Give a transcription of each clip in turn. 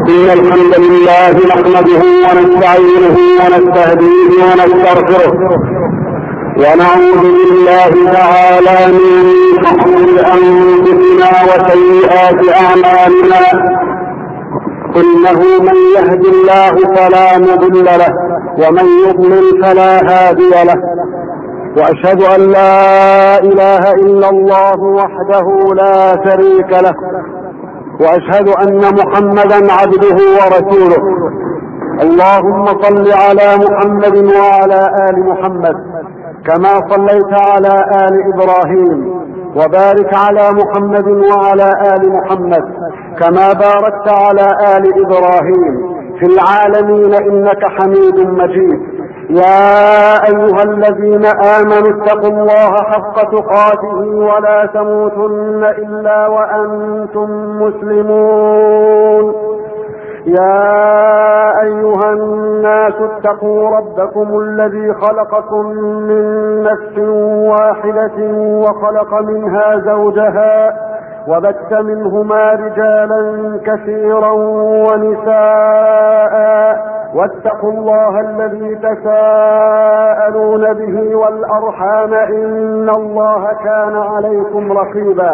إن الحمد لله نحمده ونستعينه ونستهديه ونستغفره ونعوذ بالله تعالى من شرور أنفسنا وسيئات أعمالنا. إنه من يهد الله فلا مضل له ومن يضلل فلا هادي له. وأشهد أن لا إله إلا الله وحده لا شريك له، وأشهد أن محمدا عبده ورسوله. اللهم صل على محمد وعلى آل محمد كما صليت على آل إبراهيم، وبارك على محمد وعلى آل محمد كما باركت على آل إبراهيم في العالمين إنك حميد مجيد. يا أيها الذين آمنوا اتقوا الله حق تقاته ولا تموتن إلا وأنتم مسلمون. يا أيها الناس اتقوا ربكم الذي خلقكم من نفس واحدة وخلق منها زوجها وبث منهما رجالا كثيرا ونساء، واتقوا الله الذي تساءلون به والأرحام إن الله كان عليكم رقيبا.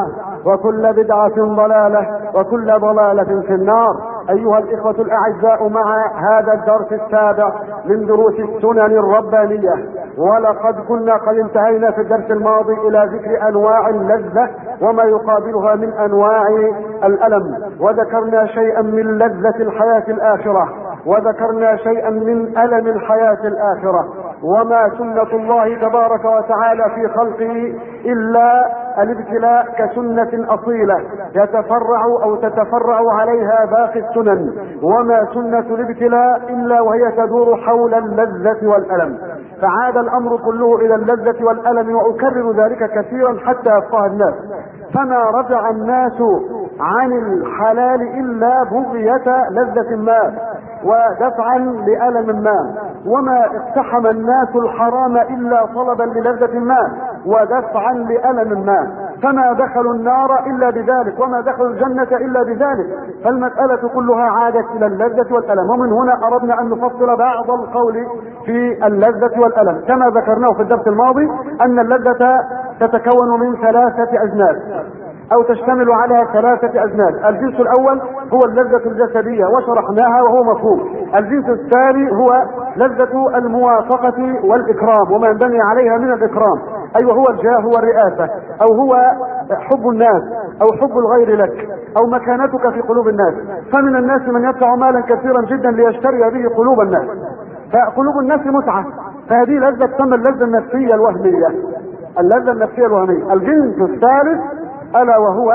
وكل بدعة ضلالة وكل ضلالة في النار. أيها الإخوة الأعزاء، مع هذا الدرس السابع من دروس السنن الربانية، ولقد كنا قد انتهينا في الدرس الماضي إلى ذكر أنواع اللذة وما يقابلها من أنواع الألم، وذكرنا شيئا من لذة الحياة الآخرة، وذكرنا شيئا من ألم الحياة الآخرة، وما سنة الله تبارك وتعالى في خلقه إلا الابتلاء كسنة أصيلة يتفرع أو تتفرع عليها باقي السنن، وما سنة الابتلاء إلا وهي تدور حول اللذة والألم. فعاد الأمر كله إلى اللذة والألم، وأكرر ذلك كثيرا حتى يفقه الناس. فما رجع الناس عن الحلال إلا بغية لذة ما ودفعا لألم ما، وما اقتحم الناس الحرام إلا طلبا للذة ما ودفعا لألم ما. فما دخلوا النار إلا بذلك، وما دخلوا الجنة إلا بذلك. فالمسألة كلها عادت إلى اللذة والألم. ومن هنا أردنا أن نفصل بعض القول في اللذة والألم. كما ذكرناه في الدرس الماضي أن اللذة تتكون من 3 أجناس أو تشتمل على 3 أجناس. الجنس الأول هو اللذة الجسدية وشرحناها وهو مفهوم. الجنس الثاني هو لذة الموافقة والإكرام وما ينبني عليها من الإكرام، أيوة هو الجاه والرئاسة، أو هو حب الناس أو حب الغير لك أو مكانتك في قلوب الناس. فمن الناس من يدفع مالا كثيرا جدا ليشتري به قلوب الناس، فقلوب الناس متعة، فهذه لذة تسمى اللذة النفسية الوهمية. اللذة النفسية الوهمية. الجنس الثالث ألا وهو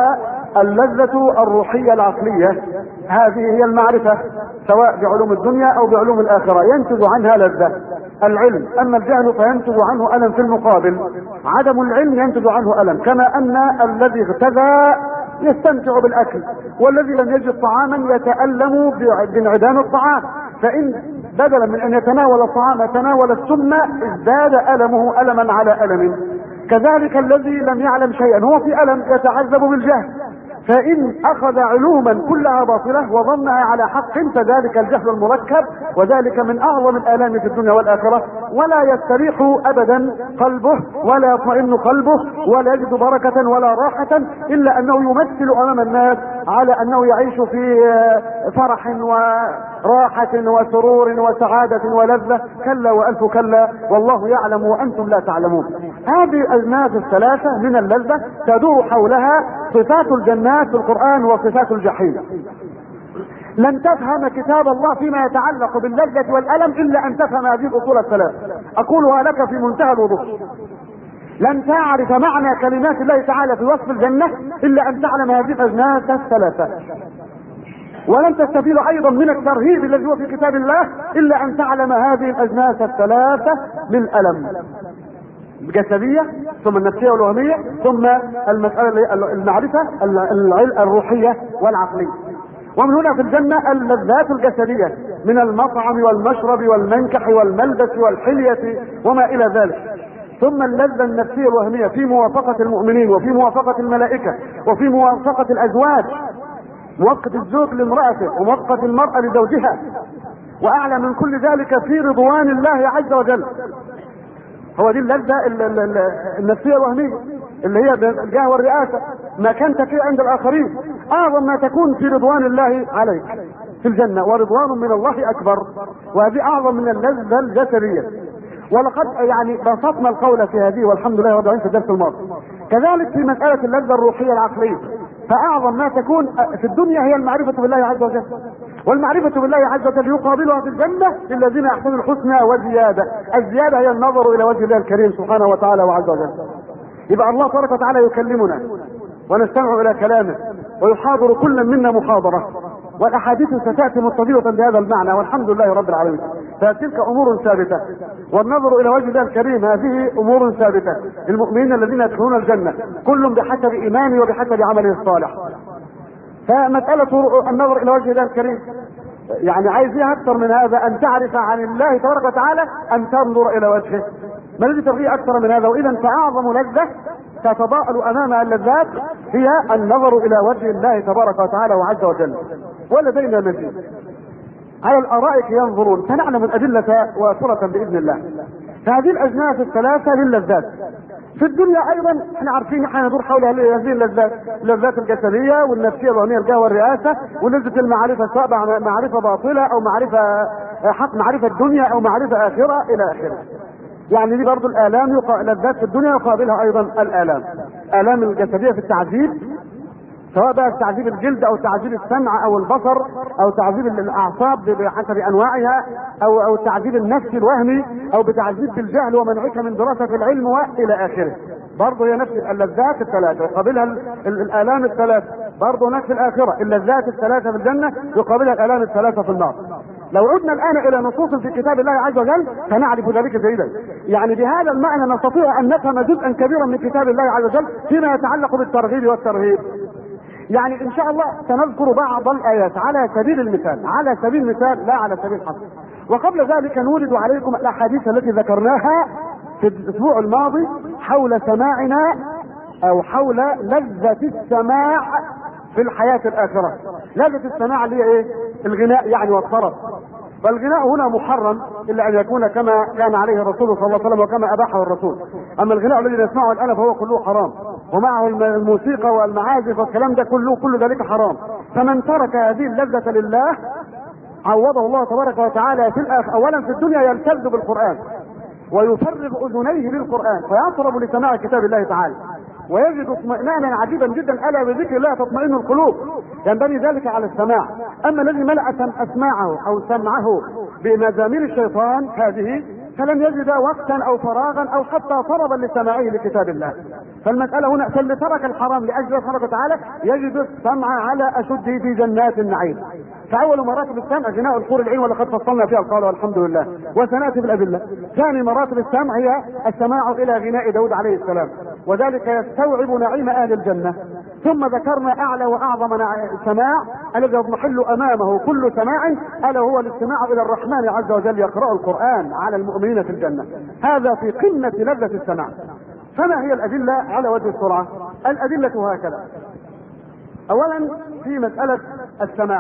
اللذة الروحية العقلية. هذه هي المعرفة سواء بعلوم الدنيا أو بعلوم الآخرة، ينتج عنها لذة العلم. أما الجهل فينتج عنه ألم. في المقابل عدم العلم ينتج عنه ألم، كما أن الذي اغتذى يستمتع بالأكل، والذي لم يجد طعاما يتألم بانعدام الطعام. فإن بدلا من أن يتناول الطعام تناول السم ازداد ألمه ألما على ألم. كذلك الذي لم يعلم شيئا هو في ألم يتعذب بالجهل، فإن أخذ علوما كلها باطلة وظنها على حق فذلك الجهل المركب، وذلك من أعظم الآلام في الدنيا والآخرة. ولا يستريح أبدا قلبه ولا يطمئن قلبه ولا يجد بركة ولا راحة إلا أنه يمثل أمام الناس على أنه يعيش في فرح وراحة وسرور وسعادة ولذة. كلا وألف كلا، والله يعلم وأنتم لا تعلمون. هذه الأجناس ال3 من اللذة تدور حولها صفات الجنات في القرآن وصفات الجحيم. لن تفهم كتاب الله فيما يتعلق باللذة والألم إلا أن تفهم هذه الأصول ال3. أقولها لك في منتهى الوضوح. لن تعرف معنى كلمات الله تعالى في وصف الجنة إلا أن تعلم هذه الأجناس ال3، ولن تستفيد أيضا من الترهيب الذي هو في كتاب الله إلا أن تعلم هذه الأجناس ال3 للألم: الجسدية ثم النفسية والوهمية ثم المسألة المعرفة الروحية والعقلية. ومن هنا في الجنة اللذات الجسدية من المطعم والمشرب والمنكح والملبس والحلية وما إلى ذلك، ثم اللذة النفسية الوهمية في موافقة المؤمنين وفي موافقة الملائكة وفي موافقة الأزواج. موقت الزوج لامرأته وموقت المرأة لزوجها. واعلى من كل ذلك في رضوان الله عز وجل. هو دي اللذة النفسية الوهمية اللي هي الجاه والرئاسة، ما كانت فيه عند الآخرين. أعظم ما تكون في رضوان الله عليك في الجنة، ورضوان من الله أكبر، وهذه أعظم من اللذة الجسدية. ولقد يعني بسطنا القول في هذه والحمد لله رب العالمين في الدرس الماضي. كذلك في مسألة اللذة الروحية العقلية، فأعظم ما تكون في الدنيا هي المعرفة بالله عز وجل، والمعرفة بالله عز وجل يقابلها في الجنة للذين أحسنوا الحسنى وزيادة. الزيادة هي النظر إلى وجه الله الكريم سبحانه وتعالى وعز وجل. يبقى الله تبارك وتعالى يكلمنا ونستمع إلى كلامه، ويحاضر كل منا محاضرة، والأحاديث ستأتي مستضيفة بهذا المعنى والحمد لله رب العالمين. فتلك أمور ثابتة، والنظر إلى وجه الله الكريم هذه أمور ثابتة للمؤمنين الذين يدخلون الجنة، كل بحسب إيمانه وبحسب عمله الصالح. فمسألة النظر إلى وجه الله الكريم يعني عايز ايه اكثر من هذا؟ ان تعرف عن الله تبارك وتعالى، ان تنظر الى وجهه. ما الذي تبغيه اكثر من هذا؟ واذا فاعظم لذة تتضاءل امامها اللذات هي النظر الى وجه الله تبارك وتعالى وعز وجل. ولدينا مزيد. على الارائك ينظرون، سنعلم الادلة واصلة باذن الله. فهذه الاجناس الثلاثة للذات. في الدنيا ايضا احنا عارفين احنا ندور حول هذه اللذات، اللذات الجسديه والنفسيه الوهميه، الجاه والرئاسه، ولذة المعرفه سواء معرفه باطله او معرفه حق، معرفه الدنيا او معرفه اخره الى اخره. يعني دي برضو الالام لذات في الدنيا يقابلها ايضا الالام. الام الجسديه في التعذيب، سواء بقى تعذيب الجلد او تعذيب السمع او البصر او تعذيب الاعصاب بحسب انواعها، او التعذيب النفسي الوهمي، او بتعذيب بالجهل ومنعك من دراسه العلم والى اخره. برضه هي نفس اللذات الثلاثه يقابلها الالام الثلاثه، برضه نفس الاخره اللذات الثلاثه في الجنه يقابلها الالام الثلاثه في النار. لو عدنا الان الى نصوص في كتاب الله عز وجل سنعرف ذلك جيدا. يعني بهذا المعنى نستطيع ان نفهم جزءا كبيرا من كتاب الله عز وجل فيما يتعلق بالترغيب والترهيب. يعني ان شاء الله سنذكر بعض الايات على سبيل المثال، على سبيل المثال لا على سبيل الحصر. وقبل ذلك نورد عليكم الاحاديث التي ذكرناها في الاسبوع الماضي حول سماعنا او حول لذة السماع في الحياة الاخرة. لذة السماع اللي هي ايه؟ الغناء يعني والطرب. فالغناء هنا محرم الا ان يكون كما كان عليه الرسول صلى الله عليه وسلم وكما اباحه الرسول. اما الغناء الذي نسمعه الان فهو كله حرام، ومعه الموسيقى والمعازف والكلام ده كل ذلك حرام. فمن ترك هذه اللذة لله عوضه الله تبارك وتعالى في اولا في الدنيا يلتذ بالقرآن ويفرغ اذنيه بالقرآن فيطرب لسماع كتاب الله تعالى، ويجد اطمئنانا عجيبا جدا. الا بذكر الله تطمئن القلوب. ينبني ذلك على السماع. اما الذي ملأ اسماعه او سمعه بمزامير الشيطان هذه فلن يجد وقتا او فراغا او حتى طلبا لسماعه لكتاب الله. فالمسألة هنا فاللي ترك الحرام لأجل الله سبحانه وتعالى يجد السمع على أشده في جنات النعيم. فأول مراتب السمع غناء الحور العين ولقد فصلنا فيها القول والحمد لله، وسنأتي بالأدلة. ثاني مراتب السمع هي السماع إلى غناء داود عليه السلام، وذلك يستوعب نعيم أهل الجنة. ثم ذكرنا أعلى وأعظم سماع الذي يضمحل أمامه كل سماع، ألا هو الاستماع إلى الرحمن عز وجل يقرأ القرآن على المؤمنين في الجنة. هذا في قمة لذة السماع. فما هي الأدلة على وجه السرعة؟ الأدلة هكذا. أولا في مسألة السماع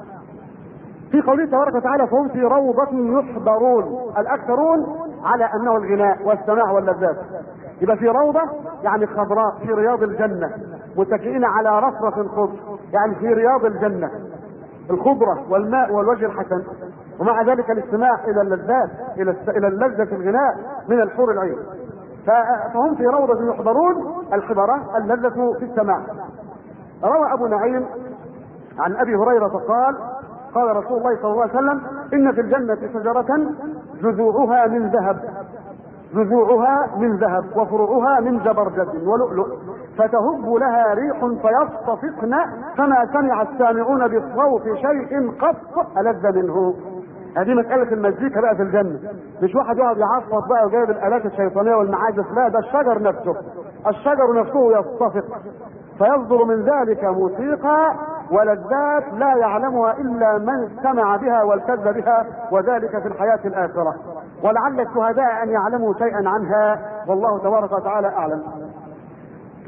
في قوله تبارك وتعالى فهم في روضة يحبرون، الأكثرون على أنه الغناء والسماع واللذات. يبقى في روضة يعني خضراء في رياض الجنة متكئين على رفرف خضر، يعني في رياض الجنة الخضرة والماء والوجه الحسن، ومع ذلك الاستماع إلى اللذات إلى اللذة الغناء من الحور العين. فهم في روضة يحضرون الحبرة اللذة في السماع. روى أبو نعيم عن أبي هريرة قال قال رسول الله صلى الله عليه وسلم إن في الجنة شجرة جذوعها من ذهب، جذوعها من ذهب وفروعها من زبرجد ولؤلؤ، فتهب لها ريح فيصطفقن فما سمع السامعون بالصوت شيء قط ألذ منه. هذه مسألة المزيكا بقى في الجنة، مش واحد يقعد يعصف بقى وجايب الآلات الشيطانية والمعازف، لا، ده الشجر نفسه، الشجر نفسه يصطفق فيصدر من ذلك موسيقى ولذات لا يعلمها إلا من استمع بها والتذ بها، وذلك في الحياة الآخرة. ولعل الشهداء أن يعلموا شيئا عنها، والله تبارك وتعالى أعلم.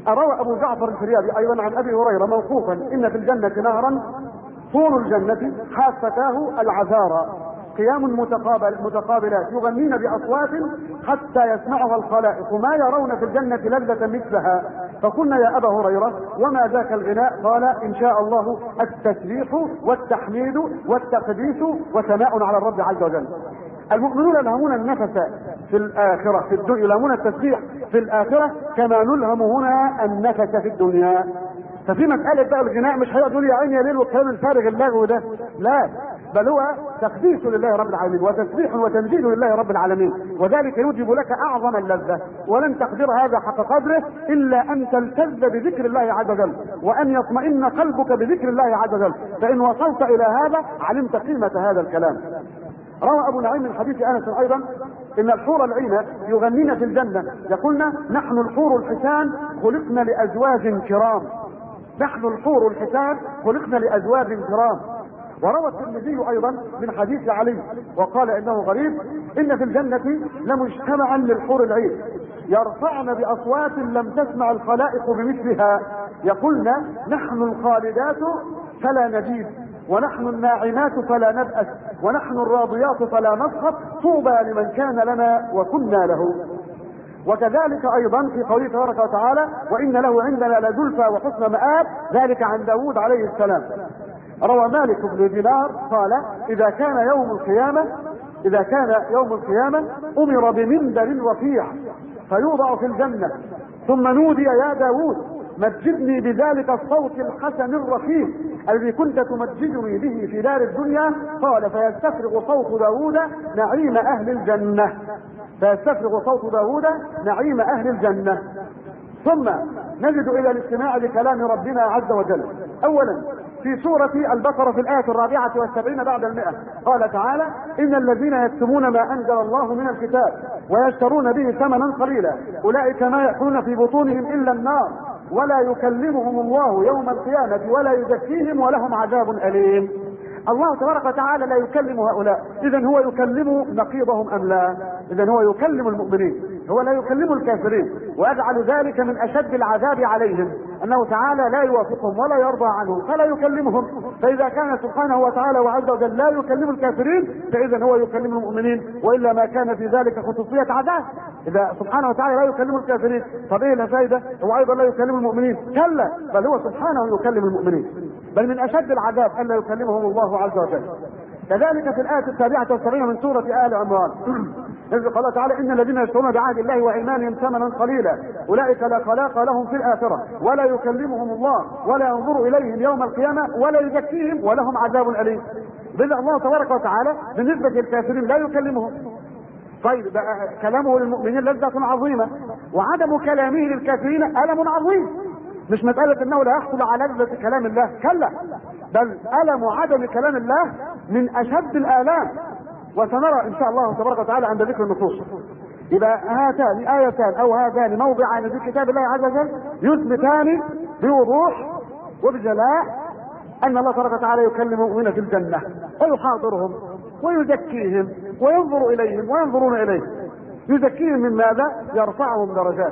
روى ابو جعفر الفريابي ايضا عن ابي هريره موقوفا ان في الجنه نارا طول الجنه حافتاه العذارى قيام متقابلات يغنين باصوات حتى يسمعها الخلائق ما يرون في الجنه لذة مثلها. فقلنا يا ابا هريره وما ذاك الغناء؟ قال ان شاء الله التسبيح والتحميد والتقديس وثناء على الرب عز وجل. المؤمنون يلهمون النفس في الاخره في الدنيا، يلهمون التسبيح في الاخره كما نلهم هنا النفس في الدنيا. ففي مساله بقى الغناء مش هيقعد يقول يا عيني يا ليل والكلام الفارغ اللغو ده، لا، بل هو تقديس لله رب العالمين وتسبيح وتمجيد لله رب العالمين، وذلك يوجب لك اعظم اللذه، ولن تقدر هذا حق قدره الا ان تلتذ بذكر الله عز وجل وان يطمئن قلبك بذكر الله عز وجل، فان وصلت الى هذا علمت قيمه هذا الكلام. روى ابو نعيم من حديث انس ايضا ان الحور العين يغنين في الجنه يقولن نحن الحور الحسان خلقنا لازواج كرام، نحن الحور الحسان خلقنا لازواج كرام. وروى الترمذي ايضا من حديث علي وقال انه غريب ان في الجنه لمجتمعا للحور العين يرفعن باصوات لم تسمع الخلائق بمثلها، يقولن نحن الخالدات فلا نجيب، ونحن الناعمات فلا نبأس، ونحن الراضيات فلا نسخط، طوبى لمن كان لنا وكنا له. وكذلك ايضا في قوله تبارك وتعالى وان له عندنا لزلفى وحسن مآب، ذلك عن داود عليه السلام. روى مالك بن دينار قال اذا كان يوم القيامة امر بمنبر رفيع فيوضع في الجنة ثم نودي يا داود مجدني بذلك الصوت الحسن الرفيع الذي كنت تمجدني به في دار الدنيا. قال فيستفرغ صوت داود نعيم اهل الجنة، فيستفرغ صوت داود نعيم اهل الجنة. ثم نجد الى الاستماع لكلام ربنا عز وجل. اولا في سورة البقرة في الآية 74 بعد 100 قال تعالى إن الذين يكتمون ما أنزل الله من الكتاب ويشترون به ثمنا قليلا أولئك ما يأكلون في بطونهم إلا النار ولا يكلمهم الله يوم القيامة ولا يزكيهم ولهم عذاب أليم. الله تبارك وتعالى لا يكلم هؤلاء، إذن هو يكلم نقيضهم أم لا؟ إذن هو يكلم المؤمنين، هو لا يكلم الكافرين، ويجعل ذلك من أشد العذاب عليهم أنه تعالى لا يوافقهم ولا يرضى عنهم فلا يكلمهم. فإذا كان سبحانه وتعالى وعز وجل لا يكلم الكافرين فإذا هو يكلم المؤمنين، وإلا ما كان في ذلك خصوصية عذاب. إذا سبحانه وتعالى لا يكلم الكافرين طب إيه الفائدة؟ هو أيضا لا يكلم المؤمنين؟ كلا، بل هو سبحانه يكلم المؤمنين، بل من أشد العذاب أن لا يكلمهم الله عز وجل. كذلك في الآية 77 من سورة آل عمران إذ قال تعالى إن الذين يشترون بعهد الله وإيمانهم ثمنا قليلا أولئك لا خلاق لهم في الآخرة ولا يكلمهم الله ولا ينظر إليهم يوم القيامة ولا يزكيهم ولهم عذاب أليم. بل الله تبارك وتعالى بالنسبة للكافرين لا يكلمهم. طيب بقى كلامه للمؤمنين لذة عظيمة، وعدم كلامه للكافرين ألم عظيم. مش مسألة انه لا يحصل على لذة كلام الله، كلا، بل ألم عدم كلام الله من أشد الآلام، وسنرى إن شاء الله تبارك وتعالى عند ذكر النصوص. يبقى هاتان آيتان أو هذان موضعان في كتاب الله عز وجل يثبتان بوضوح وبجلاء أن الله تبارك وتعالى يكلم المؤمنين في الجنة ويحاضرهم ويزكيهم وينظر إليهم وينظرون إليه. يزكيهم من ماذا؟ يرفعهم درجات،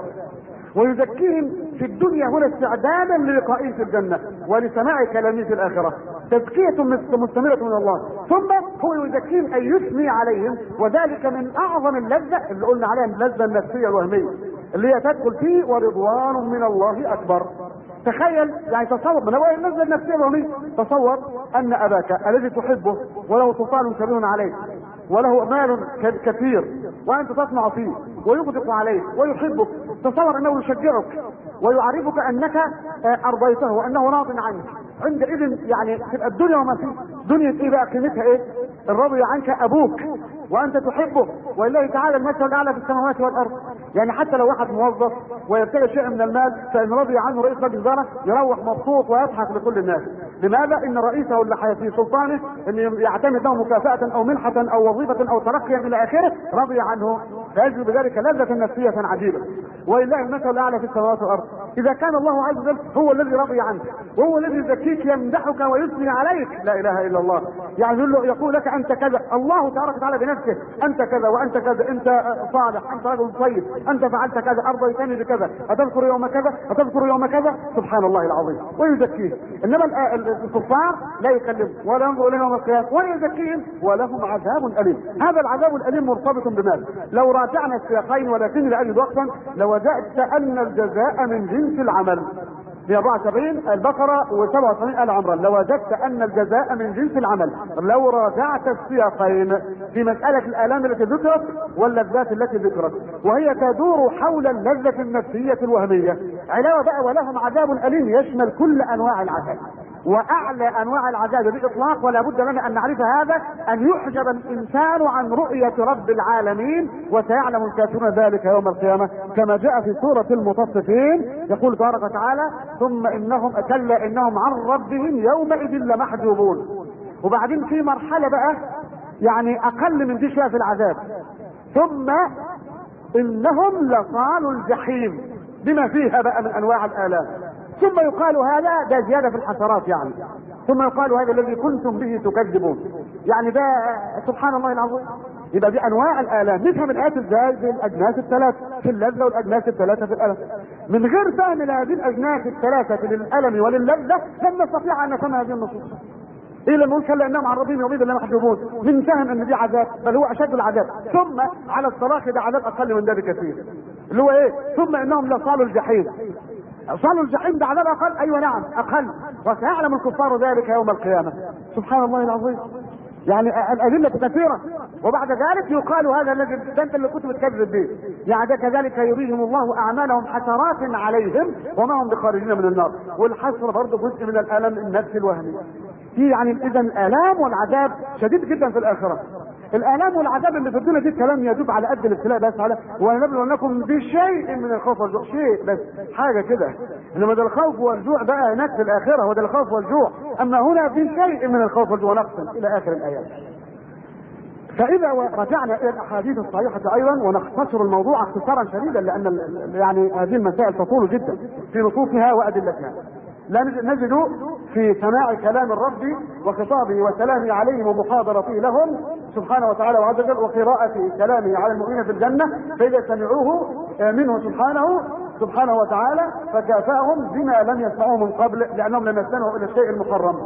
ويزكيهم في الدنيا هنا استعدادا للقائه في الجنة ولسماع كلامه في الآخرة، تزكية مستمرة من الله. ثم هو يزكيهم أي يثني عليهم، وذلك من أعظم اللذة اللي قلنا عليها اللذة النفسية الوهمية اللي هي تدخل فيه ورضوان من الله أكبر. تخيل يعني، تصور من هو اللذة النفسية الوهمية، تصور أن أباك الذي تحبه وله سلطان كبير عليك وله مال كثير وأنت تطمع فيه ويغدق عليك ويحبك، تصور أنه يشجعك ويعرفك أنك أرضيته وأنه راض عنك. عندئذ يعني تبقى الدنيا وما فيه دنيا ايه بقى؟ قيمتها ايه؟ الرضي عنك ابوك وانت تحبه، ولله تعالى المثل الاعلى في السماوات والارض. يعني حتى لو واحد موظف ويبتغي شيء من المال فان رضي عنه رئيس مجلس الاداره يروح مبسوط ويضحك لكل الناس. لماذا؟ ان رئيسه اللي في سلطانه ان يعتمد له مكافاه او منحه او وظيفه او ترقيا الى اخره رضي عنه، فيجد بذلك لذة نفسية عجيبة. ولله المثل الاعلى في السماوات والارض. اذا كان الله عز وجل هو الذي رضي عنك وهو الذي يزكيك يمدحك ويثني عليك، لا اله الا الله، يعني يقول لك انت كذا، الله تبارك وتعالى بنفسه انت كذا وانت كذا، انت صالح، انت رجل طيب، انت فعلت كذا، ارضيتني بكذا، اتذكر يوم كذا، اتذكر يوم كذا، سبحان الله العظيم، ويزكيه. انما الكفار لا يكلم ولا ينظر اليهم يوم القيامه ولا يزكيهم ولهم عذاب اليم. هذا العذاب الاليم مرتبط بماذا؟ لو راجعنا السياقين ولكن لاجل وقتا لوجدت ان الجزاء من جنس العمل. في 74 البقرة و77 آل عمران لوجدت أن الجزاء من جنس العمل. لو راجعت السياقين في مسألة الآلام التي ذكرت واللذات التي ذكرت، وهي تدور حول اللذة النفسية الوهمية، علاوة بقى ولهم عذاب أليم يشمل كل أنواع العذاب، واعلى انواع العذاب بالاطلاق، ولا بد لنا ان نعرف هذا، ان يحجب الانسان عن رؤية رب العالمين، وسيعلم الكافرون ذلك يوم القيامة كما جاء في سورة المطففين، يقول تبارك وتعالى: ثم انهم كلا انهم عن ربهم يومئذ لمحجوبون. وبعدين في مرحلة بقى يعني اقل من دي شوية في العذاب: ثم انهم لصالوا الجحيم بما فيها بقى من انواع الالام. ثم يقال هذا ده زيادة في الحسرات يعني، ثم يقال هذا الذي كنتم به تكذبون، يعني ده سبحان الله العظيم. يبقى دي انواع الالام. نفهم الايات ازاي؟ بالاجناس الثلاث في اللذة والاجناس الثلاثة في الالم. من غير فهم هذه الاجناس الثلاثة للالم وللذة لن نستطيع ان نفهم هذه النصوص. ايه لما نقول كلا انهم عن ربهم يومئذ لمحجوبون، من فهم ان دي عذاب، بل هو اشد العذاب. ثم على الصراخ ده عذاب اقل من ده بكثير، اللي هو ايه؟ ثم انهم لصالوا الجحيم. صالوا الجحيم ده عذاب اقل؟ ايوه نعم اقل، وسيعلم الكفار ذلك يوم القيامة. سبحان الله العظيم. يعني الادله كثيره. وبعد ذلك يقال هذا الذي انت اللي كنت بتكذب به، يعني ده كذلك يريهم الله اعمالهم حسرات عليهم وما هم بخارجين من النار. والحسره برضه جزء من الالم النفسي الوهمي. في يعني اذا الالام والعذاب شديد جدا في الاخره. الالام والعذاب اللي في الدنيا دي كلام يدوب على قد الابتلاء بس، على ولنبلونكم بشيء من الخوف والجوع، شيء بس حاجه كده. انما ده الخوف والجوع بقى هناك في الاخره، هو ده الخوف والجوع. اما هنا في شيء من الخوف والجوع نقص الى اخر الايات. فاذا رجعنا الى الاحاديث الصحيحه ايضا ونختصر الموضوع اختصارا شديدا، لان يعني هذه المسائل تطول جدا في نصوصها وادلتها. لا نجد في سماع كلام الرب وخطابه وسلامه عليهم ومحاضرته لهم سبحانه وتعالى وعز وجل وقراءة كلامه على المؤمنين في الجنة، فإذا سمعوه منه سبحانه وتعالى فكافأهم بما لم يسمعوه من قبل، لأنهم لم يستمعوا إلى الشيء المحرم.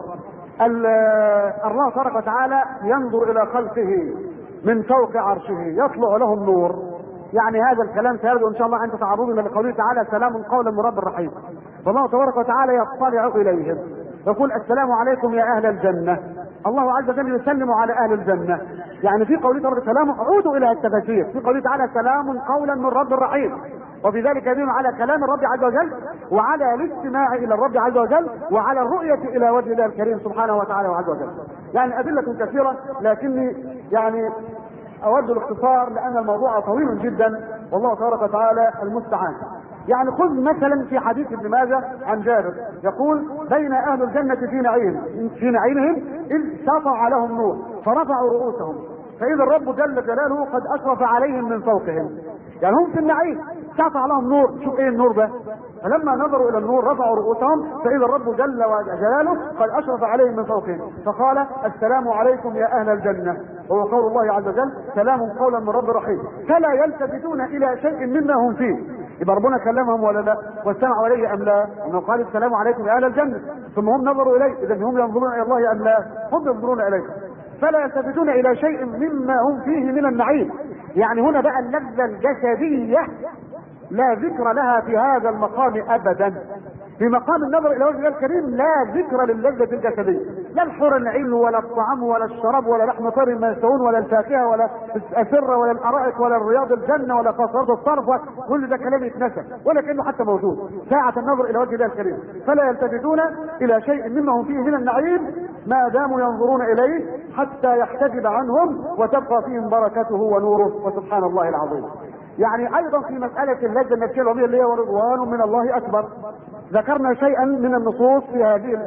الله تبارك وتعالى ينظر إلى خلقه من فوق عرشه يطلع لهم نور. يعني هذا الكلام سيرد ان شاء الله عند تعرضنا لقوله تعالى: سلام قولا من رب رحيم. فالله تبارك وتعالى يطلع اليهم يقول: السلام عليكم يا اهل الجنه. الله عز وجل يسلم على اهل الجنه. يعني في قوله تبارك سلام، عودوا الى التفاسير، في قوله تعالى: سلام قولا من رب رحيم، وفي ذلك يدل على كلام الرب عز وجل وعلى الاستماع الى الرب عز وجل وعلى الرؤيه الى وجه الله الكريم سبحانه وتعالى وعز وجل. يعني ادله كثيره، لكني يعني اود الاختصار لان الموضوع طويل جدا والله تبارك وتعالى المستعان. يعني خذ مثلا في حديث ابن ماجه عن جابر يقول: بين اهل الجنة في نعيمهم اذ سطع لهم نور فرفعوا رؤوسهم فاذا الرب جل جلاله قد اشرف عليهم من فوقهم. يعني هم في النعيم سطع لهم نور، شوف ايه النور ده؟ فلما نظروا الى النور رفعوا رؤوسهم فاذا الرب جل جلاله قد اشرف عليهم من فوقهم، فقال: السلام عليكم يا اهل الجنة. وهو قول الله عز وجل: سلام قولا من رب رحيم. فلا يلتفتون الى شيء مما هم فيه. يبقى ربنا كلمهم ولا لا؟ واستمعوا اليه ام لا؟ انه قال: السلام عليكم يا اهل الجنة، ثم هم نظروا اليه، اذا هم ينظرون الى الله ام لا؟ هم ينظرون اليه. فلا يلتفتون الى شيء مما هم فيه من النعيم. يعني هنا بقى اللذة الجسدية لا ذكر لها في هذا المقام ابدا. في مقام النظر الى وجه الله الكريم لا ذكر للذة الجسدية، لا الحور العين ولا الطعام ولا الشراب ولا لحم طير ما يشتهون ولا الفاكهة ولا الأسرة ولا الأرائك ولا الرياض الجنة ولا قصرات الصرف، كل ده كلام يتنسى ولا كأنه حتى موجود ساعة النظر الى وجه الله الكريم. فلا يلتفتون الى شيء مما هم فيه من النعيم ما داموا ينظرون اليه حتى يحتجب عنهم وتبقى فيهم بركته ونوره، وسبحان الله العظيم. يعني ايضا في مسألة اللذة النفسية الوهمية اللي هي ورضوان من الله اكبر، ذكرنا شيئا من النصوص في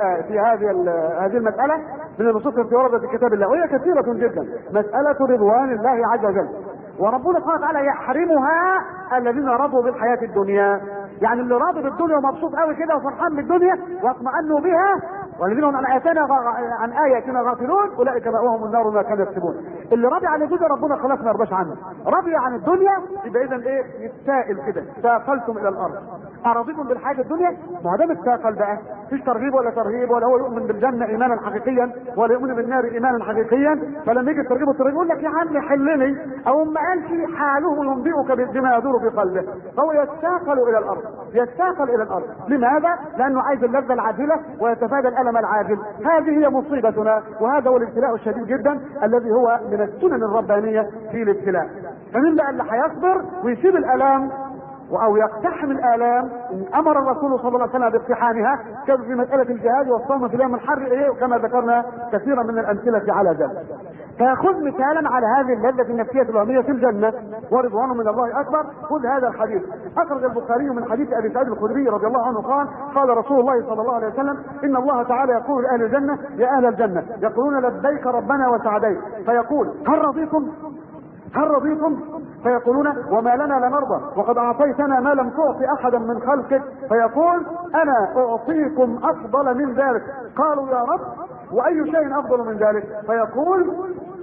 هذه المسألة من النصوص التي وردت في كتاب الله، وهي كثيرة جدا. مسألة رضوان الله عز وجل، وربنا سبحانه وتعالى يحرمها الذين رضوا بالحياة الدنيا يعني اللي راضي بالدنيا ومبسوط قوي كده وفرحان بالدنيا واطمأنوا بها، والذين هم عن آياتنا غافلون اولئك مأواهم النار ما كانوا يكسبون. اللي راضي عن الدنيا ربنا خلاص ما يرضاش عنه. راضي عن الدنيا يبقى اذا ايه؟ يتسائل كده، ساقلتم الى الارض ارضيتم بالحاجه الدنيا؟ ما دام الساقل بقى مفيش ترغيب ولا ترهيب، ولا هو يؤمن بالجنه ايمانا حقيقيا ولا يؤمن بالنار ايمانا حقيقيا، فلما يجي الترغيب والترهيب يقول لك يا عم حلني، او ما قالش حاله ينبئك بما يدور في قلبه، فهو يتساقل الى الارض، يتساقل الى الارض. لماذا؟ لانه عايز اللذه العاجله ويتفادى الالم العاجل. هذه هي مصيبتنا، وهذا هو الابتلاء الشديد جدا الذي هو من السنن الربانيه في الابتلاء. فمن بقى اللي هيصبر ويسيب الالام او يقتحم الالام؟ امر الرسول صلى الله عليه وسلم باقتحامها، كما في مساله الجهاد والصوم في اليوم الحر ايه، وكما ذكرنا كثيرا من الامثله على ذلك. فخذ مثالا على هذه اللذه النفسيه الوهميه في الجنه ورضوان من الله اكبر. خذ هذا الحديث، اخرج البخاري من حديث ابي سعيد الخدري رضي الله عنه قال: قال رسول الله صلى الله عليه وسلم: ان الله تعالى يقول لاهل الجنه: يا اهل الجنه، يقولون لبيك ربنا وسعديك، فيقول: هل رضيتم؟ هل رضيتم؟ فيقولون: وما لنا لنرضى وقد اعطيتنا ما لم تعطي احدا من خلقك. فيقول: انا اعطيكم افضل من ذلك. قالوا: يا رب واي شيء افضل من ذلك؟ فيقول: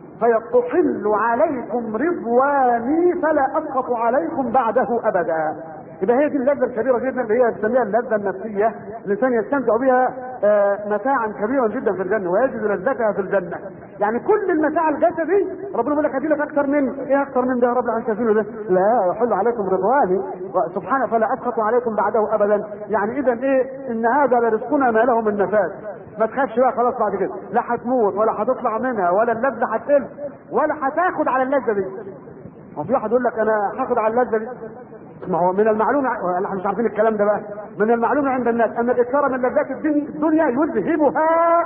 فيحل عليكم رضواني فلا اسقط عليكم بعده ابدا. يبقى هي دي اللذه الكبيره جدا اللي هي بنسميها اللذه النفسيه، الانسان يستمتع بها متاعا كبيرا جدا في الجنه ويجد لذتها في الجنه. يعني كل المتاع الجسدي ربنا بيقول لك هدي لك اكثر من ايه؟ اكثر من ده يا رب اللي هنشوفه ده؟ لا، يحل عليكم رضواني سبحانه فلا اسقط عليكم بعده ابدا. يعني اذا ايه؟ ان هذا لرزقنا ما له من نفاد. ما تخافش بقى خلاص بعد كده، لا هتموت ولا هتطلع منها ولا اللذه هتقل ولا هتاخد على اللذه دي. وفي واحد يقول لك انا هاخد على اللذه دي. ما هو من المعلوم، احنا مش عارفين الكلام ده بقى، من المعلوم عند الناس ان الاكثار من لذات الدنيا يذهبها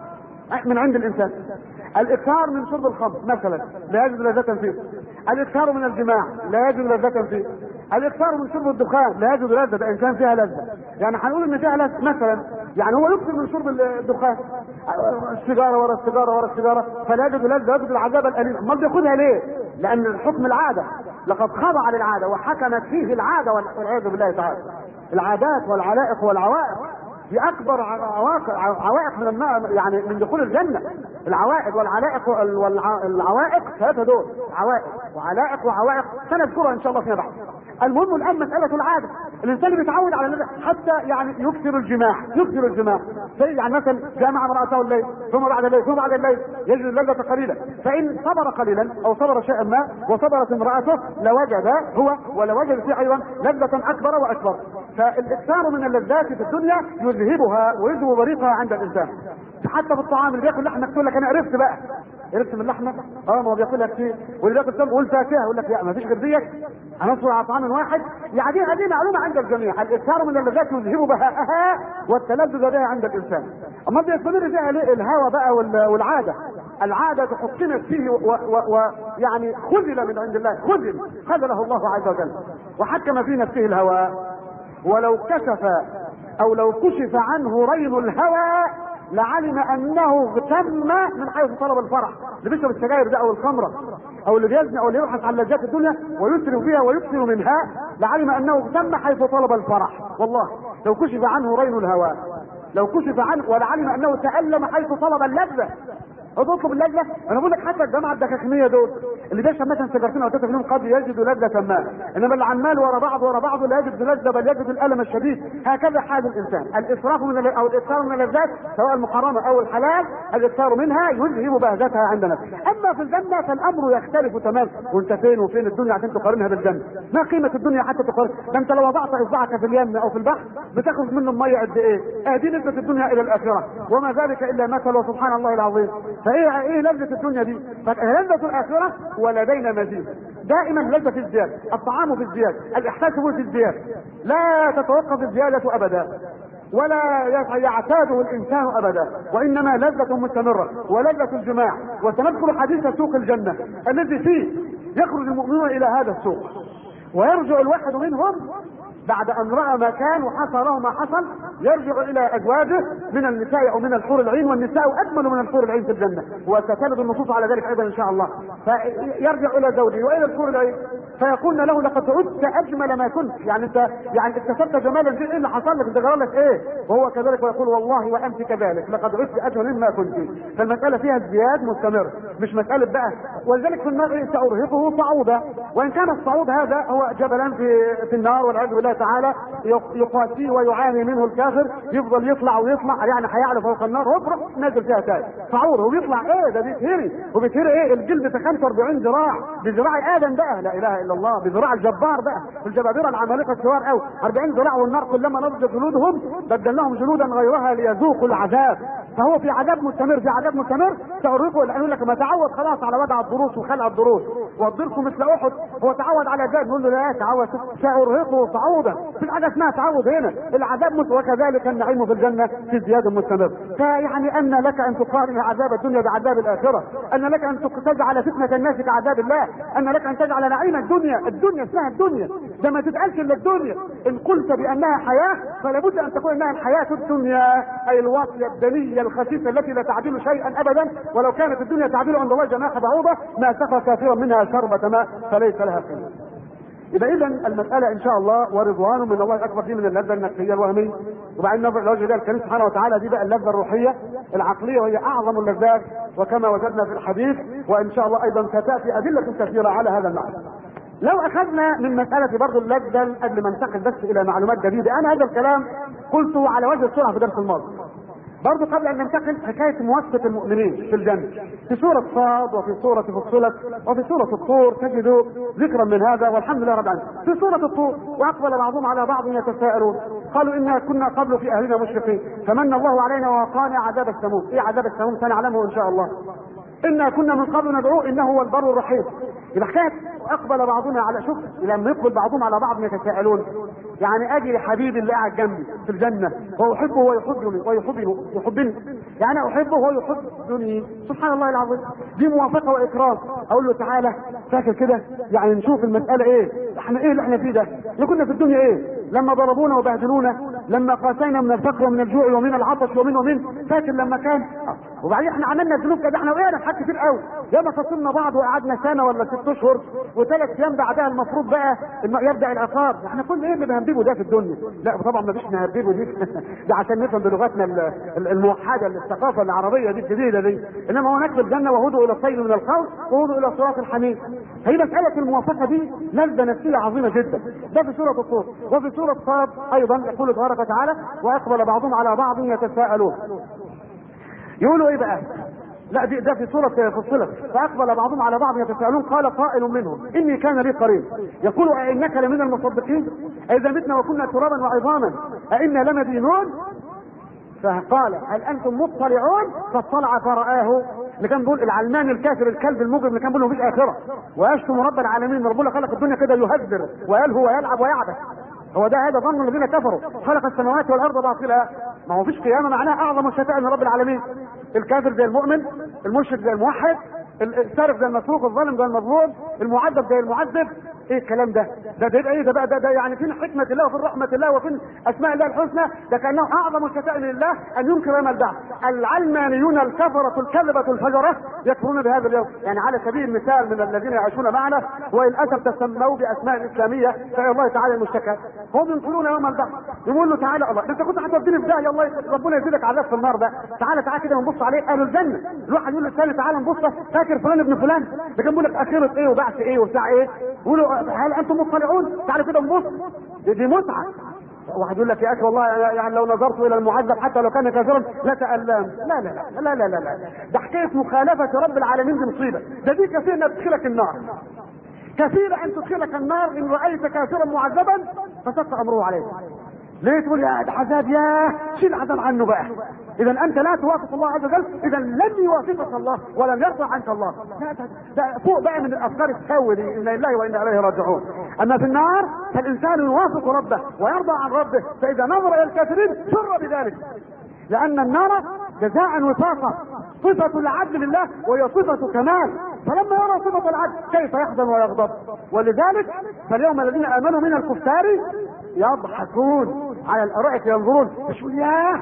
من عند الانسان. الاكثار من شرب الخمر مثلا لا يجد لذة فيه، الاكثار من الجماع لا يجد لذة فيه، الاكثار من شرب الدخان لا يجد لذة ان كان فيها لذة. يعني هنقول ان فيها لذة مثلا، يعني هو يكثر من شرب الدخان، السيجاره ورا السيجاره ورا السيجاره، فلا يجد لذة، يجد العذاب الاليم. امال بياخدها ليه؟ لان الحكم العاده، لقد خضع للعاده وحكمت فيه العاده والعياذ بالله تعالى. العادات والعلائق والعوائق دي اكبر عوائق من يعني من دخول الجنه. العوائق والعلائق والعوائق ثلاثه دول، عوائق وعلائق وعوائق سنذكرها ان شاء الله فيما بعد. المهم الان مساله العاده، الانسان اللي بيتعود على اللذة حتى يعني يكثر الجماع، يكثر الجماع. يعني مثلا جامع امراته الليل ثم بعد الليل ثم بعد الليل يجد اللذة قليلا، فان صبر قليلا او صبر شيئا ما وصبرت امراته لوجد هو ولوجد فيه ايضا لذة اكبر واكبر. فالاكثار من اللذات في الدنيا يذهبها ويذهب بريقها عند الانسان. حتى في الطعام اللي بياكل لحمه يقول لك انا عرفت بقى، عرفت من اللحمه، ما هو بياكلها كتير، واللي بياكل سمك والفاكهه يقول لك لا ما فيش غير ديت، هنصبر على طعام واحد. يعني هذه معلومه عند الجميع، الاكثار من اللذات يذهب بهاءها والتلذذ بها عند الانسان. اما بيستمر فيها ليه؟ الهوى بقى والعاده. العاده حكمت فيه ويعني خذل من عند الله، خذله الله عز وجل وحكم في نفسه الهوى. ولو كشف او لو كشف عنه رين الهوى لعلم انه اغتم من حيث طلب الفرح. اللي بيشرب السجاير ده او الخمره او اللي بيزني او اللي يبحث عن لذات الدنيا ويسرف فيها ويكثر منها لعلم انه اغتم حيث طلب الفرح. والله لو كشف عنه رين الهوى، لو كشف عنه ولعلم انه تألم حيث طلب اللذة. اطلب اللذة. انا بقول لك حتى الجماعه الدكاكينيه دول اللي بيشرب مثلا سيجارتين او 3 في اليوم قد يجد لذة ما، انما اللي عمال ورا بعض لا يجد لذة بل يجد الالم الشديد. هكذا حال الانسان. الاسراف من او الاكثار من اللذات سواء المحرمه او الحلال، الاكثار منها يذهب بهجتها عند نفسه. اما في الجنه فالامر يختلف تماما. وانت فين وفين الدنيا عشان تقارنها بالجنه؟ ما قيمه الدنيا حتى تقارن؟ ده انت لو وضعت اصبعك في اليم او في البحر بتاخذ منه الميه قد ايه؟ ادي نسبه الدنيا الى الاخره وما ذلك الا مثل وسبحان الله العظيم. فايه لذة الدنيا دي؟ لذة الاخرة ولدينا مزيد. دائما لذة في الزيادة، الطعام في الزيادة، الاحساس في الزيادة، لا تتوقف الزيادة ابدا ولا يعتاده الانسان ابدا، وانما لذة مستمرة ولذة الجماع. وسنذكر حديث سوق الجنة الذي فيه يخرج المؤمنون الى هذا السوق ويرجع الواحد منهم بعد ان راى ما كان وحصل له ما حصل، يرجع الى ازواجه من النساء او من الحور العين، والنساء اجمل من الحور العين في الجنه، وسترد النصوص على ذلك ايضا ان شاء الله. فيرجع الى زوجه والى الحور العين فيقولن له لقد عدت اجمل ما كنت، يعني انت يعني اكتسبت جمالا، ايه اللي حصل لك؟ انت جرى لك ايه؟ وهو كذلك ويقول والله وانت كذلك لقد عدت اجمل مما كنت. فالمساله فيها ازدياد مستمر، مش مساله بقى. ولذلك في النار سارهقه صعودا، وان كان الصعود هذا هو جبلان في النار والعياذ بالله تعالى يقاسيه ويعاني منه الكافر، يفضل يطلع ويطلع، يعني هيعلى فوق النار ويفرق نازل فيها تاني صعود، وبيطلع ايه ده؟ بيتهري، وبيتهري ايه؟ الجلد في 45 ذراع، بذراع ادم بقى، لا اله الا الله، بذراع الجبار بقى، الجبابره العمالقه الكبار قوي، 40 ذراع، والنار كلما نضجت جلودهم بدلناهم جلودا غيرها ليذوقوا العذاب. فهو في عذاب مستمر، في عذاب مستمر. سأريكم يقول لك ما تعود خلاص على وضع الضروس وخلع الضروس، والضرس مثل احد، هو تعود على ذلك، نقول له لا تعود، سأرهقه صعودا. في حاجه اسمها تعود هنا، العذاب وكذلك النعيم في الجنه في ازدياد مستمر. فيعني ان لك ان تقارن عذاب الدنيا بعذاب الاخره، ان لك ان تجعل فتنه الناس كعذاب الله، ان لك ان تجعل نعيم الدنيا اسمها الدنيا، ده ما تتقالش الا الدنيا. ان قلت بانها حياه فلا بد ان تكون انها الحياه الدنيا، اي الواطيه الدنيه الخسيسه التي لا تعدل شيئا ابدا، ولو كانت الدنيا تعدل عند الله جناح بعوضه ما سقى كافرا منها شربة ماء فليس لها قيمه. يبقى اذا المساله ان شاء الله ورضوان من الله اكبر فيه من اللذه النفسيه الوهميه، وبعدين نظر لوجه الله الكريم سبحانه وتعالى، دي بقى اللذه الروحيه العقليه، وهي اعظم اللذات وكما وجدنا في الحديث، وان شاء الله ايضا ستاتي ادله كثيره على هذا المعنى. لو اخذنا من مساله برضه اللذه قبل ما ننتقل بس الى معلومات جديده، انا هذا الكلام قلته على وجه السرعه في درس الماضي. برضه قبل ان ننتقل حكايه مواساه المؤمنين في الجنه في سوره صاد وفي سوره فصلت وفي سوره الطور تجدوا ذكرا من هذا، والحمد لله رب العالمين. في سوره الطور واقبل بعضهم على بعض يتساءلون قالوا انا كنا قبل في اهلنا مشركين فمن الله علينا ووقانا عذاب السموم. ايه عذاب السموم؟ سنعلمه ان شاء الله. انا كنا من قبل ندعوه انه هو البر الرحيم. يبقى حكايه اقبل بعضنا على، شوف لما يقبل بعضهم على بعض يتساءلون، يعني اجي لحبيبي اللي قاعد جنبي في الجنه واحبه ويحبني، يعني انا احبه وهو يحبني، سبحان الله العظيم، دي موافقه واكرام. اقول له تعالى فاكر كده، يعني نشوف المساله ايه، احنا ايه اللي احنا فيه ده؟ احنا كنا في الدنيا ايه؟ لما ضربونا وبهدلونا، لما قاسينا من الفقر ومن الجوع ومن العطش ومن فاكر لما كان، وبعدين احنا عملنا ذنوب كده، احنا وقعنا في حاجات كتير قوي، ياما فصلنا بعض وقعدنا سنه ولا 6 اشهر و3 ايام بعدها المفروض بقى انه يبدا العقاب. احنا كل ايه اللي بنهببه ده في الدنيا؟ لا طبعا ما فيش نهببه دي ده عشان نفهم بلغتنا الموحده الثقافه العربيه دي الجديده دي، انما هناك في الجنه وهدوا الى الطيب من القول وهدوا الى صراط الحميد. هي مساله الموافقه دي لذه نفسيه عظيمه جدا. ده في سوره الطور. وفي سوره صاد ايضا يقول تبارك وتعالى واقبل بعضهم على بعض يتساءلون. يقولوا ايه بقى؟ لا ده في سورة فصلت. فأقبل بعضهم على بعض يتساءلون قال قائل منهم إني كان لي قرين يقول أئنك لمن المصدقين أئذا متنا وكنا ترابا وعظاما أئنا لمدينون. فقال هل أنتم مطلعون؟ فاطلع فرآه، اللي كان بيقول العلمان الكافر الكلب المجرم اللي كان بيقول له مفيش آخرة ويشتم رب العالمين، ربنا خلق الدنيا كده يهذر ويلهو ويلعب ويعبث، هو ده هذا ظن الذين كفروا خلق السماوات والارض باطلا. ما هو فيش قيامه معناها اعظم الشتائم من رب العالمين. الكافر زي المؤمن، المشرك زي الموحد، السارق زي المسروق، الظالم زي المظلوم، المعذب زي المعذب. ايه الكلام ده؟ ده يبقى ايه ده بقى؟ ده يعني فين حكمه الله وفين رحمه الله وفين اسماء الله الحسنى؟ ده كانه اعظم الشتائم لله ان ينكر يوم البعث. العلمانيون الكفره الكذبه الفجره يكفرون بهذا اليوم، يعني على سبيل المثال من الذين يعيشون معنا وللاسف تسموا باسماء اسلاميه فالى الله تعالى المشتكى، هم ينكرون يوم البعث. يقول له تعالى الله انت كنت هتوديني في داهيه، الله ربنا يزيدك عذاب في النار، ده تعالى كده ونبص عليه اهل الجنه. الواحد يقول للثاني تعالى نبص، فاكر فلان ابن فلان ده كان بيقول لك اخره ايه وبعث ايه وبتاع ايه؟ يقولوا هل انتم مطلعون؟ تعالوا كده نبص، دي متعه. واحد يقول لك يا اخي والله يعني لو نظرت الى المعذب حتى لو كان كافرا لتألم. لا لا لا لا لا لا لا، ده حكايه مخالفه رب العالمين دي مصيبه، دي كثير انها تدخلك النار، كثير ان تدخلك النار ان رايت كافرا معذبا فشق امره عليه. ليه تقول يا ده عذاب؟ يا شيل العذاب عنه بقى. اذا انت لا توافق الله عز وجل، اذا لن يوافقك الله ولن يرضى عنك الله. ده فوق بقى من الافكار السوء دي، انا لله وانا اليه راجعون. اما في النار فالانسان يوافق ربه ويرضى عن ربه، فاذا نظر الى الكافرين سر بذلك، لان النار جزاء وفاقا صفة العدل لله وهي صفة كمال، فلما يرى صفة العدل كيف يحزن ويغضب؟ ولذلك فاليوم الذين امنوا من الكفار يضحكون على الارائك ينظرون، مش ياه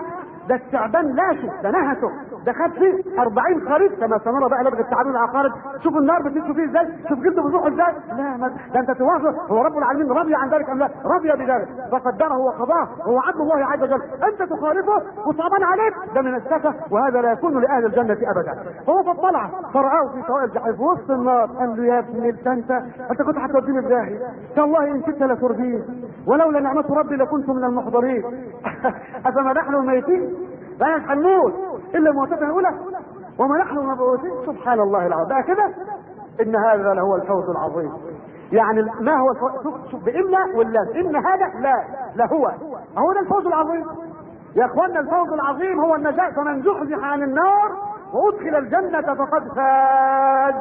ده الثعبان لاشه، ده نهشه، ده خد فيه 40 خريف كما سنرى بقى لدغه الثعابين العقارب. شوف النار بتمشي فيه ازاي، شوف جلده بيروح ازاي. لا ما ده انت توافق. هو رب العالمين رضي عن ذلك ام لا؟ رضي بذلك فقدره وقضاه، هو عدل الله عز وجل. انت تخالفه وصعبان عليك، ده من السفه، وهذا لا يكون لاهل الجنه ابدا. فهو فطلع فرآه في سواء الجحيم في وسط النار، قال له يا ابني انت كنت هتوديني في داهيه، تالله ان كنت لتردين ولولا نعمه ربي لكنت من المحضرين. افما نحن الميتين لا نحنموت الا موتتنا الاولى وما نحن مبعوثين. سبحان الله العظيم. بقى كده ان هذا لهو الفوز العظيم. يعني ما هو شوف بإن ولا ان هذا لا هو ده الفوز العظيم يا اخوانا. الفوز العظيم هو النجاة، فمن زحزح عن النار وادخل الجنة فقد فاز.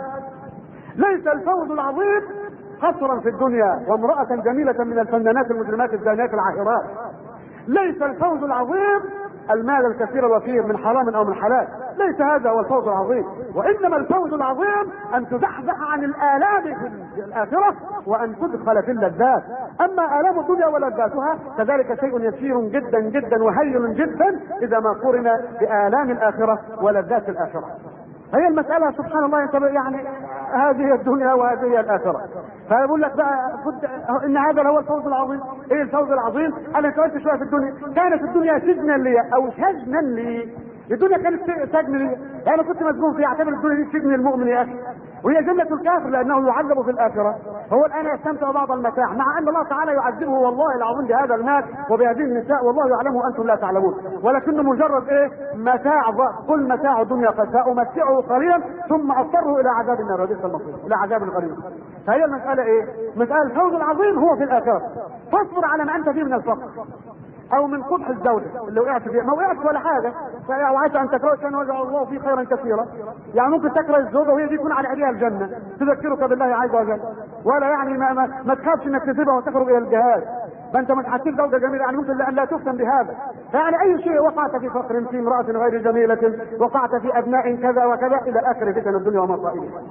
ليس الفوز العظيم قصرا في الدنيا وامرأة جميلة من الفنانات المجرمات الزانيات العاهرات. ليس الفوز العظيم المال الكثير الوفير من حرام او من حلال، ليس هذا هو الفوز العظيم. وانما الفوز العظيم ان تزحزح عن الالام في الاخره وان تدخل في اللذات. اما الام الدنيا ولذاتها كذلك شيء يسير جدا جدا وهين جدا اذا ما قورن بالام الاخره ولذات الاخره. هي المسألة سبحان الله يعني هذه الدنيا وهذه الآخرة. فيقول لك بقى إن هذا هو الفوز العظيم. إيه الفوز العظيم؟ أنا انتقلت شوية في الدنيا، كانت الدنيا سجنا لي أو شجنا لي. الدنيا كانت سجن لي، أنا كنت مسجون فيها. اعتبر الدنيا دي سجن المؤمن يا أخي، وهي جنة الكافر لأنه يعذب في الآخرة. هو الآن يستمتع بعض المتاع، مع أن الله تعالى يعذبه والله العظيم بهذا المال وبهذه النساء، والله يعلم وأنتم لا تعلمون، ولكنه مجرد متاع. قل متاع الدنيا قساء أمتعه قليلا ثم أضطره إلى عذاب النار وبئس المصير، إلى عذاب غليظ. فهي المسألة مسألة الفوز العظيم هو في الآخرة. فاصبر على ما أنت فيه من الفقر او من قبح الزوجة اللي وقعت فيها. ما وقعت ولا حاجة، وعسى ان تكرهوا كان وجه الله فيه خيرا كثيرا. يعني ممكن تكره الزوجة وهي دي يكون على ايديها الجنة تذكرك بالله عز وجل، ولا يعني ما تخافش انك تسيبها وتخرج الى الجهاد. ما انت مش هتسيب زوجة جميلة، يعني ممكن ان لا تفتن بهذا. فيعني اي شيء وقعت في فقر، في امرأة غير جميلة، وقعت في ابناء كذا وكذا الى اخر فتن الدنيا ومصائبها.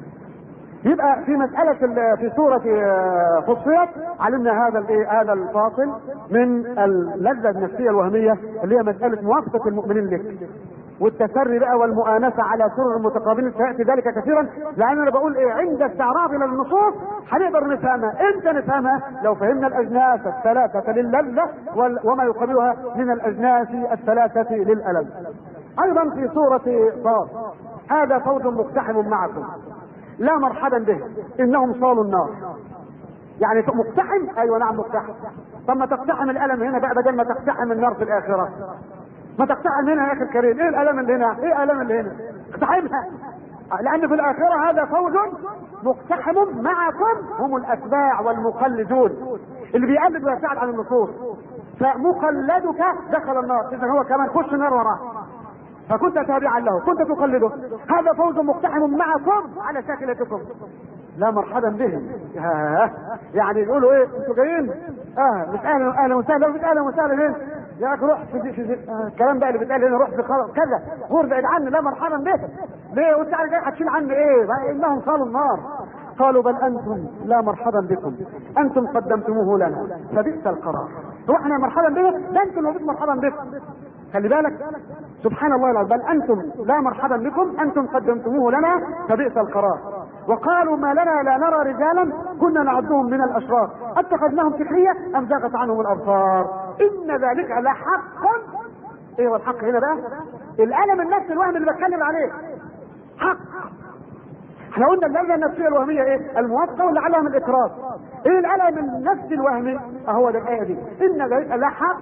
يبقى في مسألة في سورة فصلت علمنا هذا الفاصل من اللذة النفسية الوهمية اللي هي مسألة موافقة المؤمنين لك والتسري بقى والمؤانسة على سرر المتقابلين. سيأتي ذلك كثيرا، لأن أنا بقول عند استعراضنا للنصوص هنقدر نفهمها. امتى نفهمها؟ لو فهمنا الأجناس الثلاثة للذة وما يقابلها من الأجناس الثلاثة للألم. أيضا في سورة صاد هذا فوج مقتحم معكم لا مرحبا به انهم صالوا النار. يعني مقتحم، ايوه نعم مقتحم. طب ما تقتحم الالم هنا بقى بدل ما تقتحم النار في الاخره. ما تقتحم هنا يا اخي الكريم. ايه الالم اللي هنا؟ ايه الالم اللي هنا؟ اقتحمها، لان في الاخره هذا فوج مقتحم معكم هم الاتباع والمقلدون. اللي بيقلد ويبتعد عن النصوص، فمقلدك دخل النار، اذا هو كمان خش النار وراه، فكنت تابعا له، كنت تقلده. هذا فوز مقتحم معكم على شاكلتكم لا مرحبا بهم. يعني يقولوا انتوا جايين مش اهلا وسهلا، مش اهلا وسهلا هنا يا اخي روح في الكلام بقى اللي بيتقال هنا، روح في كذا غور بعيد عني، لا مرحبا بك. ليه وانت جاي هتشيل عني انهم صالوا النار. قالوا بل انتم لا مرحبا بكم انتم قدمتموه لنا فبئس القرار. هو احنا مرحبا بكم؟ ده انتم اللي مرحبا بكم. خلي بالك سبحان الله العظيم. بل انتم لا مرحبا بكم انتم قدمتموه لنا فبئس القرار. وقالوا ما لنا لا نرى رجالا كنا نعدهم من الاشرار اتخذناهم سخرية ام زاغت عنهم الابصار ان ذلك لحق. ايه هو الحق هنا بقى؟ الالم النفسي الوهم اللي بتكلم عليه حق. احنا قلنا اللذة النفسية الوهمية الموافقة واللي عليها من الاكراه. ايه الالم النفسي الوهمي؟ اهو ده الايه دي ان ذلك لحق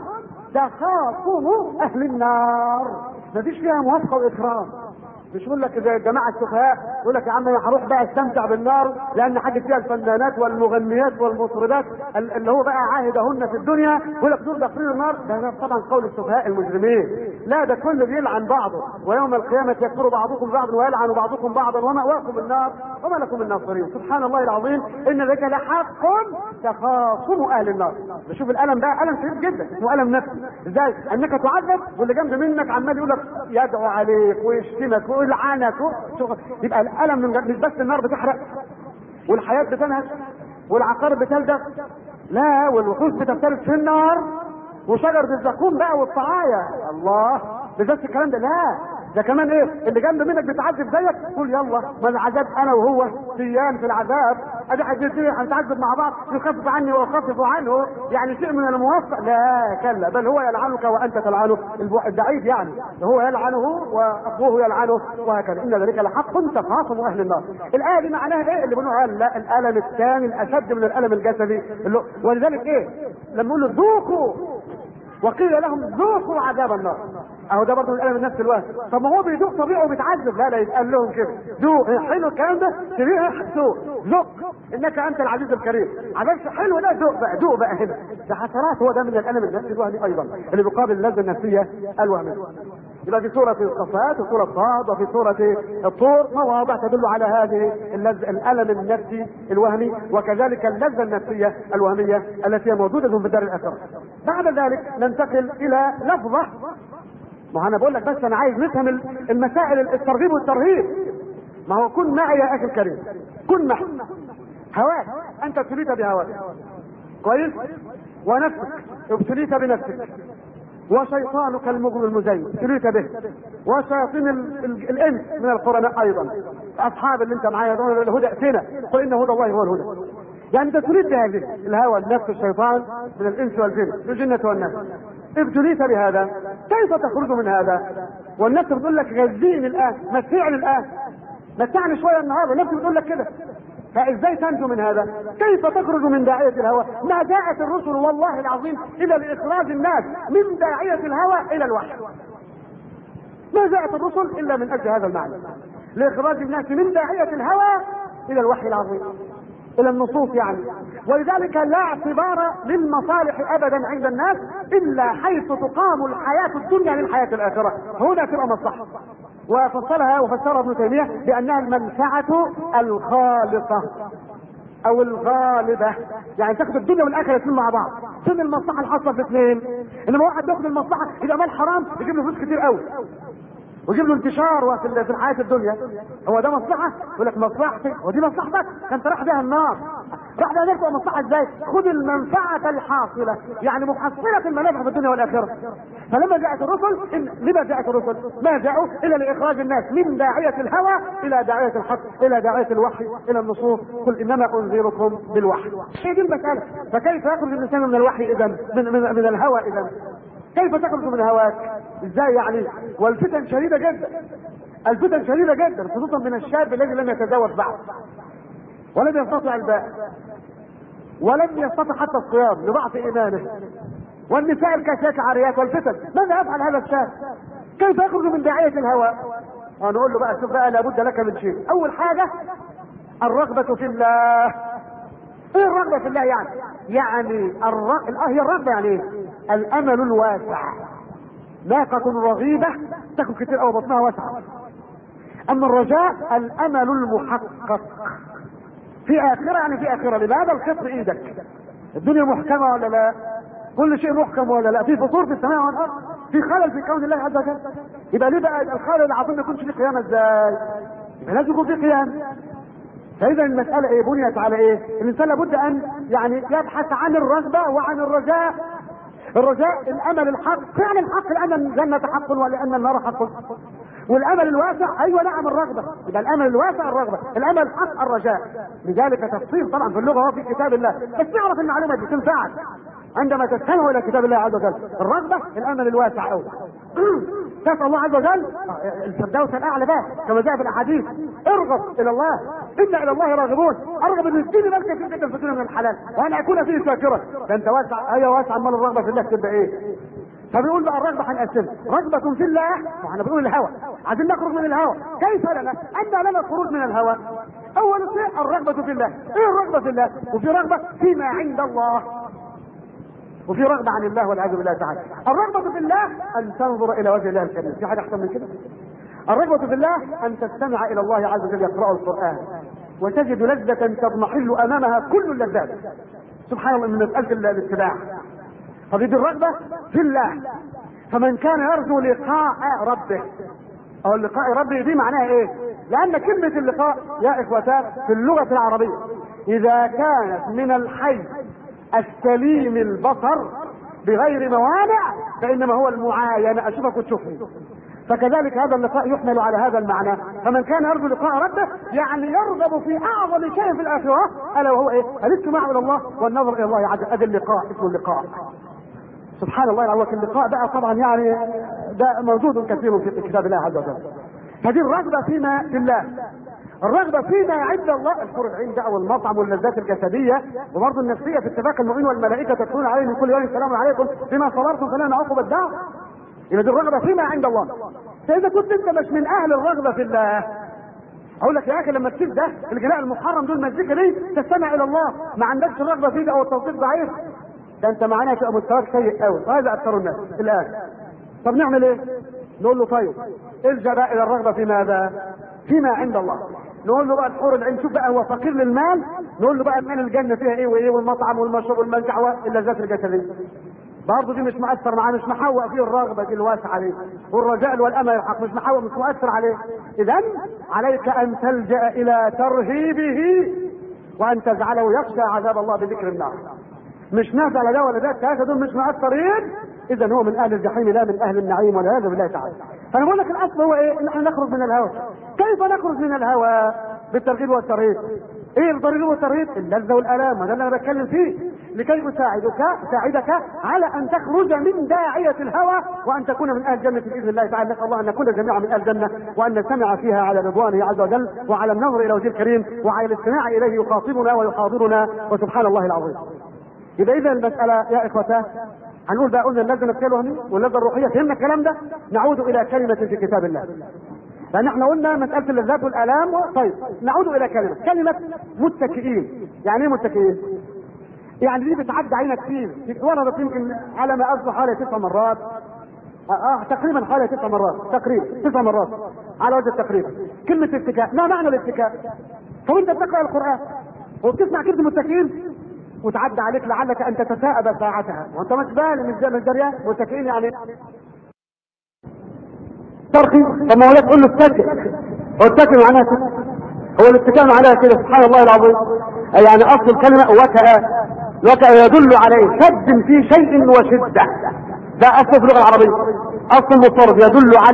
تخاصم اهل النار. مفيش فيها موافقه واكرام. مش يقول لك زي الجماعه السفهاء يقول لك يا عم انا هروح بقى استمتع بالنار لان حاجه فيها الفنانات والمغنيات والمطربات اللي هو بقى عاهدهن في الدنيا، يقول لك دول داخلين النار. ده طبعا قول السفهاء المجرمين. لا ده كله بيلعن بعضه، ويوم القيامه يكفر بعضكم بعضا ويلعن بعضكم بعضا ومأواكم النار وما لكم من ناصرين. سبحان الله العظيم. ان ذلك لحق تخاصم اهل النار. بشوف الالم بقى الم شديد جدا، اسمه الم نفسي. ازاي؟ انك تعذب واللي جنب منك عمال يقول لك يدعو عليك ويشتمك ويلعنك يبقى الالم مش بس النار بتحرق والحياه بتنهش والعقارب بتلدغ، لا والوحوش بتفترس في النار وشجرة الزقوم بقى والطعاية. الله، ده بس الكلام ده؟ لا، ده كمان ايه؟ اللي جنب منك بيتعذب زيك، قول يلا ما العذاب انا وهو سيان في العذاب، ادي حدتين هنتعذب مع بعض، يخفف عني واخفف عنه، يعني شيء من الموافقه. لا كلا، بل هو يلعنك وانت تلعنه. البعيد يعني هو يلعنه واخوه يلعنه وهكذا. ان ذلك لحق تخاصم اهل النار. الايه دي معناها ايه؟ اللي بنقول لا، الالم الثاني الاشد من الالم الجسدي. ولذلك ايه لما نقول له ذوقوا وقيل لهم ذوقوا عذاب النار، اهو ده برضه الالم النفسي الواحد. طب ما هو بيذوق طبيعي وبيتعذب، لا يتقال لهم كده ذوق. حلو الكلام ده، تبيه ذوق، ذوق انك انت العزيز الكريم. عملت حلو ده، ذوق بقى، ذوق بقى هنا. ده حسرات، هو ده من الالم النفسي الوهمي ايضا اللي بيقابل اللذه النفسيه الوهميه. يبقى في سوره الصفات وسوره صاد وفي سوره الطور مواضع تدل على هذه الالم النفسي الوهمي، وكذلك اللذه النفسيه الوهميه التي هي موجوده في الدار الاخره. بعد ذلك ننتقل الى لفظه. ما انا بقول لك بس انا عايز نفهم المسائل الترغيب والترهيب. ما هو كن معي يا اخي الكريم، كن معي. هواك انت ابتليت بهواك كويس، ونفسك ابتليت بنفسك، وشيطانك المغوي المزين ابتليت به، وشياطين الانس من القرناء ايضا، اصحاب اللي انت معايا دول الهدى ائتنا قل ان هدى الله هو الهدى. يعني انت ابتليت بهذه الهوى، النفس، الشيطان من الانس والجن، الجنه والناس، ابتليت بهذا. كيف تخرج من هذا؟ والنفس بتقول لك غذيني الان، متعني الان، متعني شويه النهارده، النفس بتقول لك كده. فازاي تنجو من هذا؟ كيف تخرج من داعيه الهوى؟ ما جاءت الرسل والله العظيم الا لاخراج الناس من داعيه الهوى الى الوحي. ما جاءت الرسل الا من اجل هذا المعنى، لاخراج الناس من داعيه الهوى الى الوحي العظيم، الى النصوص يعني. ولذلك لا اعتبار للمصالح ابدا عند الناس الا حيث تقام الحياه الدنيا للحياه الاخره، هنا تبقى مصلحه. وفسرها ابن تيميه بانها المنفعه الخالصه او الغالبه، يعني تاخد الدنيا والاخره الاثنين مع بعض. فين المصلحه الحاصله في الاثنين؟ انما واحد بياخد المصلحه يبقى مال حرام يجيب له فلوس كتير قوي ويجيب له انتشار في الحياه الدنيا، هو ده مصلحه؟ يقول لك مصلحتي ودي مصلحتك، انت راح بيها النار. راح بيها تبقى مصلحه ازاي؟ خد المنفعه الحاصله، يعني محصله المنافع في الدنيا والاخره. فلما جاءت الرسل، لما جاءت الرسل؟ ما جاءوا الا لاخراج الناس من داعيه الهوى الى داعيه الحق، الى داعيه الوحي، الى النصوص. قل انما انذركم بالوحي. هي دي المساله. فكيف يخرج الانسان من الوحي اذا، من الهوى اذا؟ كيف تخرج من هواك؟ ازاي يعني؟ والفتن شديده جدا، الفتن شديده جدا، خصوصا من الشاب الذي لم يتزوج بعد ولم يستطع الباء ولم يستطع حتى الصيام لضعف ايمانه، والنساء الكاسيات عاريات، والفتن. ماذا يفعل هذا الشاب؟ كيف يخرج من داعيه الهوى؟ ونقول له بقى شوف بقى، لابد لك من شيء. اول حاجه الرغبه في الله. ايه الرغبه في الله يعني؟ يعني هي الرغبه يعني ايه؟ الامل الواسع. ناقة رغيبة تاكل كتير قوي بطنها واسعة. اما الرجاء الامل المحقق في اخرة، يعني في اخرة. لماذا؟ الخط ايدك، الدنيا محكمة ولا لا؟ كل شيء محكم ولا لا؟ في فطور في السماء والارض، في خلل في كون الله عز وجل. يبقى ليه بقى الخلل العظيم ما يكونش في قيامة ازاي؟ يبقى لازم يكون في قيام. فاذا المسألة ايه؟ بنيت على ايه؟ الانسان لابد ان يعني يبحث عن الرغبة وعن الرجاء. الرجاء الامل الحق، فعلا الحق، لان الجنة حق ولان النار حق. والامل الواسع، ايوه نعم الرغبة. يبقى الامل الواسع الرغبة، الامل الحق الرجاء. لذلك تفصيل طبعا في اللغة هو في كتاب الله، بس تعرف المعلومة دي تنفعك عندما تستمع الى كتاب الله عز وجل. الرغبة الامل الواسع قوي. تسأل الله عز وجل الفردوس الاعلى بقى كما جاء في الاحاديث، ارغب الى الله، انا الى الله راغبون. ارغب ان يديني مال كثير جدا في الدنيا من الحلال وانا اكون فيه شاكرا. ده انت واسع، ايوه واسع. امال الرغبه في الله تبقى ايه؟ فبيقول بقى الرغبه هنقسمها رغبه في الله، واحنا بنقول الهوى، عايزين نخرج من الهوى. كيف لنا؟ ان لنا الخروج من الهوى. اول شيء الرغبه في الله. ايه الرغبه في الله؟ وفي رغبه فيما عند الله، وفي رغبة عن الله والعياذ بالله تعالى. الرغبة في الله أن تنظر إلى وجه الله الكريم، في حاجة أحسن من كده؟ الرغبة في الله أن تستمع إلى الله عز وجل يقرأ القرآن وتجد لذة تضمحل أمامها كل اللذات. سبحان الله، من مسألة الاتباع. هذه الرغبة في الله. فمن كان يرجو لقاء ربه، أو لقاء ربه دي معناها إيه؟ لأن كلمة اللقاء يا إخوتان في اللغة العربية إذا كانت من الحي السليم البصر بغير موانع فانما هو المعاينه، اشوفك وتشوفني. فكذلك هذا اللقاء يحمل على هذا المعنى. فمن كان يرجو لقاء ربه يعني يرغب في اعظم شيء في الاخره، الا وهو ايه؟ الاستماع الى الله والنظر الى الله عز وجل. هذا اللقاء اسمه اللقاء. سبحان الله العظيم. اللقاء بقى طبعا يعني ده موجود كثير في كتاب الله عز وجل. هذه الرغبه فيما في الله، الرغبه فيما عند الله، الحور العين بقى والمطعم واللذات الجسديه وبرضه النفسيه في اتفاق المؤمن والملائكه تتلون عليه من كل يوم السلام عليكم بما صبرتم فنعم عقب الدار. يبقى دي الرغبه فيما عند الله. فاذا كنت انت مش من اهل الرغبه في الله، اقول لك يا اخي لما تسيب ده الغناء المحرم دول المزيكا دي تستمع الى الله ما عندكش الرغبه فيه ده او التوصيف ضعيف، ده انت معناه تبقى مستواك سيء قوي. وهذا اكثر الناس الان. طب نعمل ايه؟ نقول له طيب الجا بقى الى الرغبه في ماذا؟ فيما عند الله. نقول له بقى الحور العين، شوف بقى هو فقير للمال، نقول له بقى المال الجنه فيها ايه وايه، والمطعم والمشرب والمنزع واللذات الجسديه. برضه دي مش مؤثر معاه، مش محوق فيه الرغبه دي الواسعه عليه والرجاء والامل الحق، مش محوق، مش مؤثر عليه. اذا عليك ان تلجا الى ترهيبه وان تجعله يخشى عذاب الله بذكر النار. مش نازل ده ولا ده، الثلاثه دول مش مؤثرين، اذا هو من اهل الجحيم لا من اهل النعيم والعياذ بالله تعالى. فانا بقول لك الاصل هو ايه؟ ان احنا نخرج من الهوى. كيف نخرج من الهوى؟ بالترغيب والترهيب. ايه الترغيب والترهيب؟ اللذه والالام، وده اللي انا بتكلم فيه، لكي اساعدك على ان تخرج من داعيه الهوى وان تكون من اهل الجنه باذن الله تعالى. نسال الله ان نكون جميعا من اهل الجنه وان نستمع فيها على رضوانه عز وجل وعلى النظر الى وجهه الكريم وعلى الاستماع اليه يخاطبنا ويحاضرنا، وسبحان الله العظيم. يبقى اذا المساله يا اخوتاه هنقول بقى، قلنا اللذه النفسيه الوهميه واللذه الروحيه، فهمنا الكلام ده. نعود الى كلمه في كتاب الله، لان احنا قلنا مساله اللذات والالام. طيب نعود الى كلمه متكئين. يعني ايه متكئين؟ يعني دي بتعدي علينا كتير، وردت يمكن على ما اذكر حوالي 9 مرات، تقريبا حوالي 9 مرات، تقريبا 9 مرات على وجه التقريب. كلمه اتكاء، ما معنى الاتكاء؟ طب انت بتقرا القران وبتسمع كلمه متكئين وتعدى عليك لعلك ان تتثاءب ساعتها وانت مش بالي مش زي الجريان. متكئين يعني ترقي. طب ما هو لا تقول له اتكئ، هو اتكئ معناها كده، هو الاتكاء معناها كده. سبحان الله العظيم. يعني اصل الكلمه وكأ يدل عليه شد في شيء وشده، ده اصل في اللغه العربيه. اصل مضطرب يدل على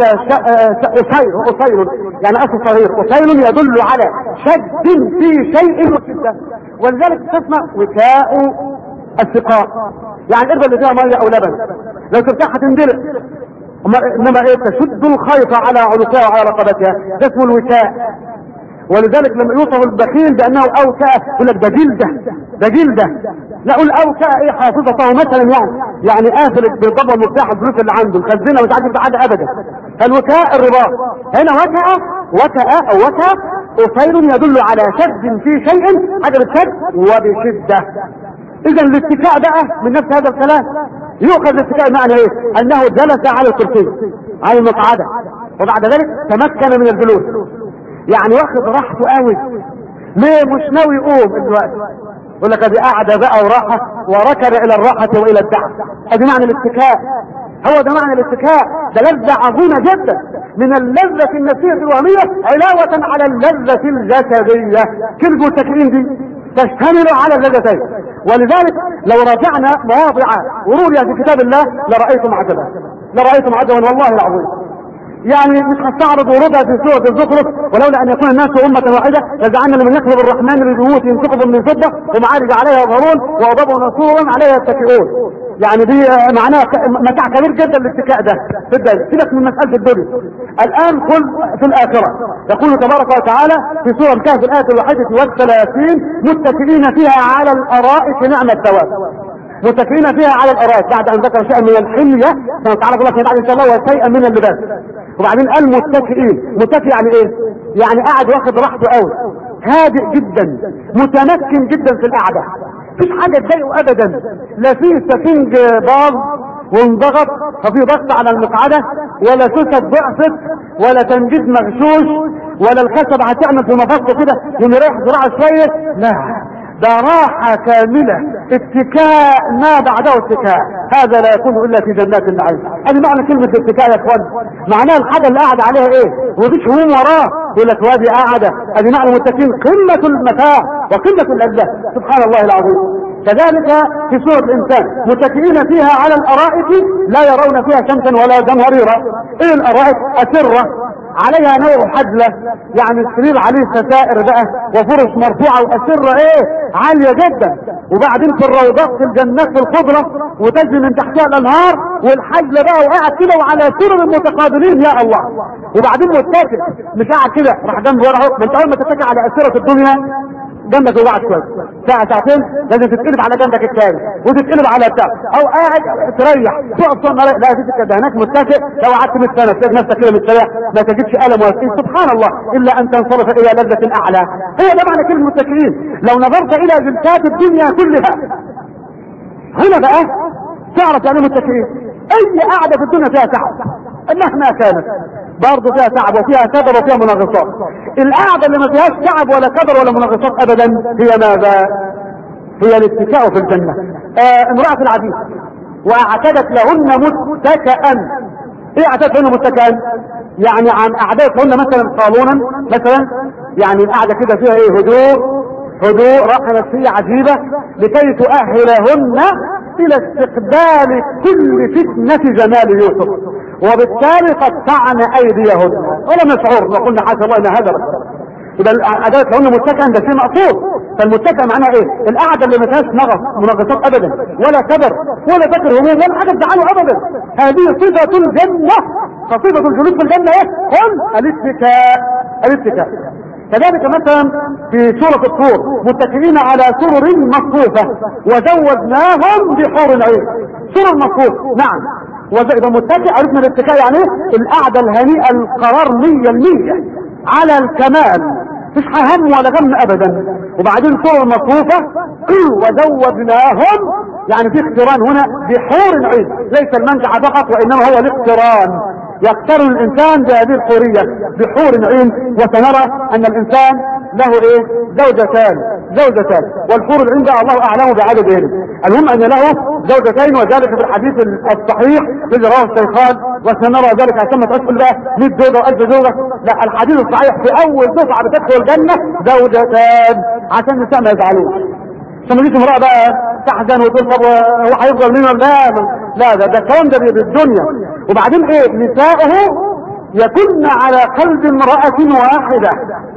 أسير، يعني اصل صغير، أسير يدل على شد في شيء وشده، ولذلك تسمى وكاء السقاء، يعني القربة اللي فيها ميه او لبن لو تفتحها تندلق، انما ايه؟ تشد الخيط على عنقها وعلى رقبتها، ده اسمه الوكاء. ولذلك لما يوصف البخيل بانه اوكاء يقول لك ده جلده، لا اقول اوكاء ايه؟ حافظته مثلا، يعني قافل بالضبط المفتاح الفلوس اللي عنده مخزنه مش عارف يفتح حاجه ابدا. فالوكاء الرباط. هنا وكاء أسير يدل على شد في شيء، حاجه بتشد وبشده. اذا الاتكاء بقى من نفس هذا الكلام. يؤخذ الاتكاء معنى ايه؟ انه جلس على الكرسي على المقعده وبعد ذلك تمكن من الجلوس، يعني واخد راحته قوي. ليه؟ مش ناوي يقوم دلوقتي، يقول لك ادي قاعده بقى وراحه وركن الى الراحه والى الدعم. ادي معنى الاتكاء، هو ده معنى الاتكاء. ده لذه عظيمه جدا من اللذه النفسيه الوهميه علاوه على اللذه الجسديه. كلمه متكئين دي تشتمل على اللذتين، ولذلك لو راجعنا مواضع ورودها في كتاب الله لرأيتم عجبا والله العظيم. يعني مش هستعرض ورودها في سورة الزخرف، ولولا ان يكون الناس امة واحدة لجعلنا لمن يكذب الرحمن لبيوتهم سقف من فضة ومعارج عليها يظهرون وأضرب نسورا عليها يتكئون. يعني دي معناها متاع كبير جدا الاتكاء ده في الدنيا. سيبك من مسألة الدنيا، الآن قل في الآخرة. يقول تبارك وتعالى في سورة الكهف الآية 31 متكئين فيها على الأرائك نعم الثواب. متكئين فيها على الأرائك بعد أن ذكر شيئا من الحلية سنتعرف الله فيما بعد إن شاء الله وشيئا من اللباس. وبعدين قال متكئين. متكئ يعني إيه؟ يعني قاعد واخد راحته قوي، هادئ جدا، متمكن جدا في القعدة، مفيش حاجة تضايقه أبدا، لا فيه سفنج باظ وانضغط ففي ضغط على المقعدة، ولا سوسة ضعفت، ولا تنجيز مغشوش، ولا الخشب هتعمل في مفصله كده يريح ذراعه شوية. لا، ده راحة كاملة، اتكاء ما بعده اتكاء. هذا لا يكون الا في جنات النعيم. هذه معنى كلمة اتكاء يا اخوان. معناها الحاجة اللي قاعد عليها ايه؟ ومفيش هموم وراه، يقول لك وادي قاعدة. هذه معنى المتكئين، قمة المتاع وقمة اللذة. سبحان الله العظيم. كذلك في سورة الإنسان متكئين فيها على الأرائك لا يرون فيها شمسا ولا زمهريرا. ايه الأرائك؟ أسرة عليها نوع حجلة، يعني السرير عليه ستائر بقى وفرش مرفوعة وأسرة ايه عالية جدا، وبعدين في الروضات في الجنات في الخضرة وتجري من تحتها الأنهار، والحجلة بقى وقاعد كده وعلى سرر متقابلين يا الله، وبعدين متكئ مش قاعد كده راح جنبه ورا. ما انت اول ما تتكئ على أسرة الدنيا جنبك وقعد شويه ساعه ساعتين لازم تتقلب على جنبك الثاني وتتقلب على بتاع، او قاعد تريح تقف صنع لا تجد كده هناك متكئ. لو قعدت 100 سنه تلاقي نفسك كده مستريح ما تجدش الم ولا شيء، سبحان الله، الا ان تنصرف الى لذه اعلى. هو ده معنى كلمه متكئين. لو نظرت الى جلسات الدنيا كلها هنا بقى تعرف يعني متكئين. اي قعده في الدنيا فيها تعب مهما كانت برضه فيها تعب وفيها كدر وفيها منغصات. القعده اللي ما فيهاش تعب ولا كدر ولا منغصات ابدا هي ماذا؟ هي الاتكاء في الجنه. امراه العزيز واعتدت لهن متكئا. ايه اعتدت لهن متكئا؟ يعني عن اعدادت لهن مثلا صالونا مثلا، يعني القعده كده فيها ايه هدوء راحه نفسيه عجيبه لكي تؤهلهن الى استقبال كل فتنه جمال يوسف، وبالتالي قطعن ايديهن ولم يشعرن وقلنا حاشا الله ان هذا بس. يبقى القعدات لو متكئا ده شيء مقصود. فالمتكئ معناها ايه؟ القعده اللي ما فيهاش منغصات ابدا ولا كبر ولا فكر هموم ولا حاجه تزعله ابدا. هذه صفه الجنه. فصفه الجلوس في الجنه ايه؟ قل الاتكاء. كذلك مثلا في سورة الطور متكئين على سرر مصفوفة وزوجناهم بحور عين. سرر مصفوف نعم، وإذا متكئ عرفنا الاتكاء يعني القعدة الهنيئة القرار 100% على الكمال مش هم ولا غم ابدا. وبعدين سرر مصفوفة وزوجناهم يعني في اقتران هنا بحور عين، ليس المنجع فقط وانما هو الاقتران، يقترن الانسان بهذه الحورية بحور عين. وسنرى ان الانسان له ايه؟ زوجتان والحور العين ده الله اعلم بعددهن. المهم ان له زوجتين وذلك في الحديث الصحيح الذي رواه الشيخان. وسنرى ذلك عشان ما تقول بقى 100 زوجه و1000 زوجه، لا الحديث الصحيح في اول دفعه بتدخل الجنه زوجتان عشان النساء ما يزعلوش. ثم يجي امرأة بقى تحزن وتقول طب هو هيفضل مين؟ لا ده الكلام ده بالدنيا. وبعدين ايه؟ نساؤه يكن على قلب امرأة واحدة،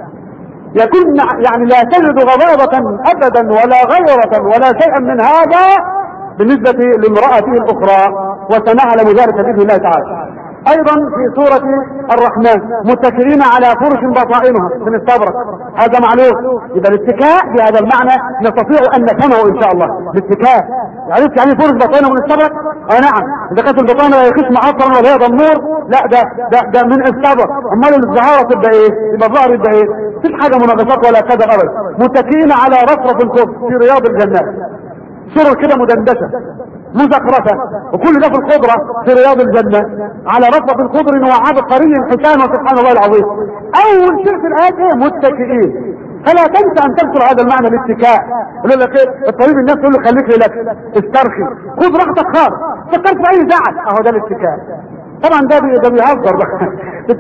يكن يعني لا تجد غضاضة ابدا ولا غيرة ولا شيئا من هذا بالنسبة لامرأته الاخرى، وسنعلم ذلك بإذن الله تعالى. ايضا في سورة الرحمن متكئين على فرش بطائنها من استبرق، هذا معلوم. يبقى الاتكاء بهذا المعنى نستطيع ان نفهمه ان شاء الله. الاتكاء عرفت يعني فرش بطائنها من استبرق؟ نعم، اذا كانت البطانه لا يخش معطرا ولا هي ضمور، لا ده من استبرق. امال الزهاره تبقى ايه؟ يبقى الظهر يبقى ايه؟ مفيش حاجه منغصات ولا كذا ابدا. متكئين على رفرف الخضر في رياض الجنات، سرر كده مدندشه مزخرفة، وكل ده في الخضرة في رياض الجنة على رفرف الخضر وعبقري حسان وسبحان الله العظيم. اول شيء في الآيات ايه؟ متكئين. فلا تنسى ان تذكر هذا المعنى الاتكاء. يقول لك ايه؟ الطبيب الناس يقول له خليك لك استرخي خذ راحتك خالص، فكرت في اي زعل، اهو ده الاتكاء. طبعا ده بيهزر بقى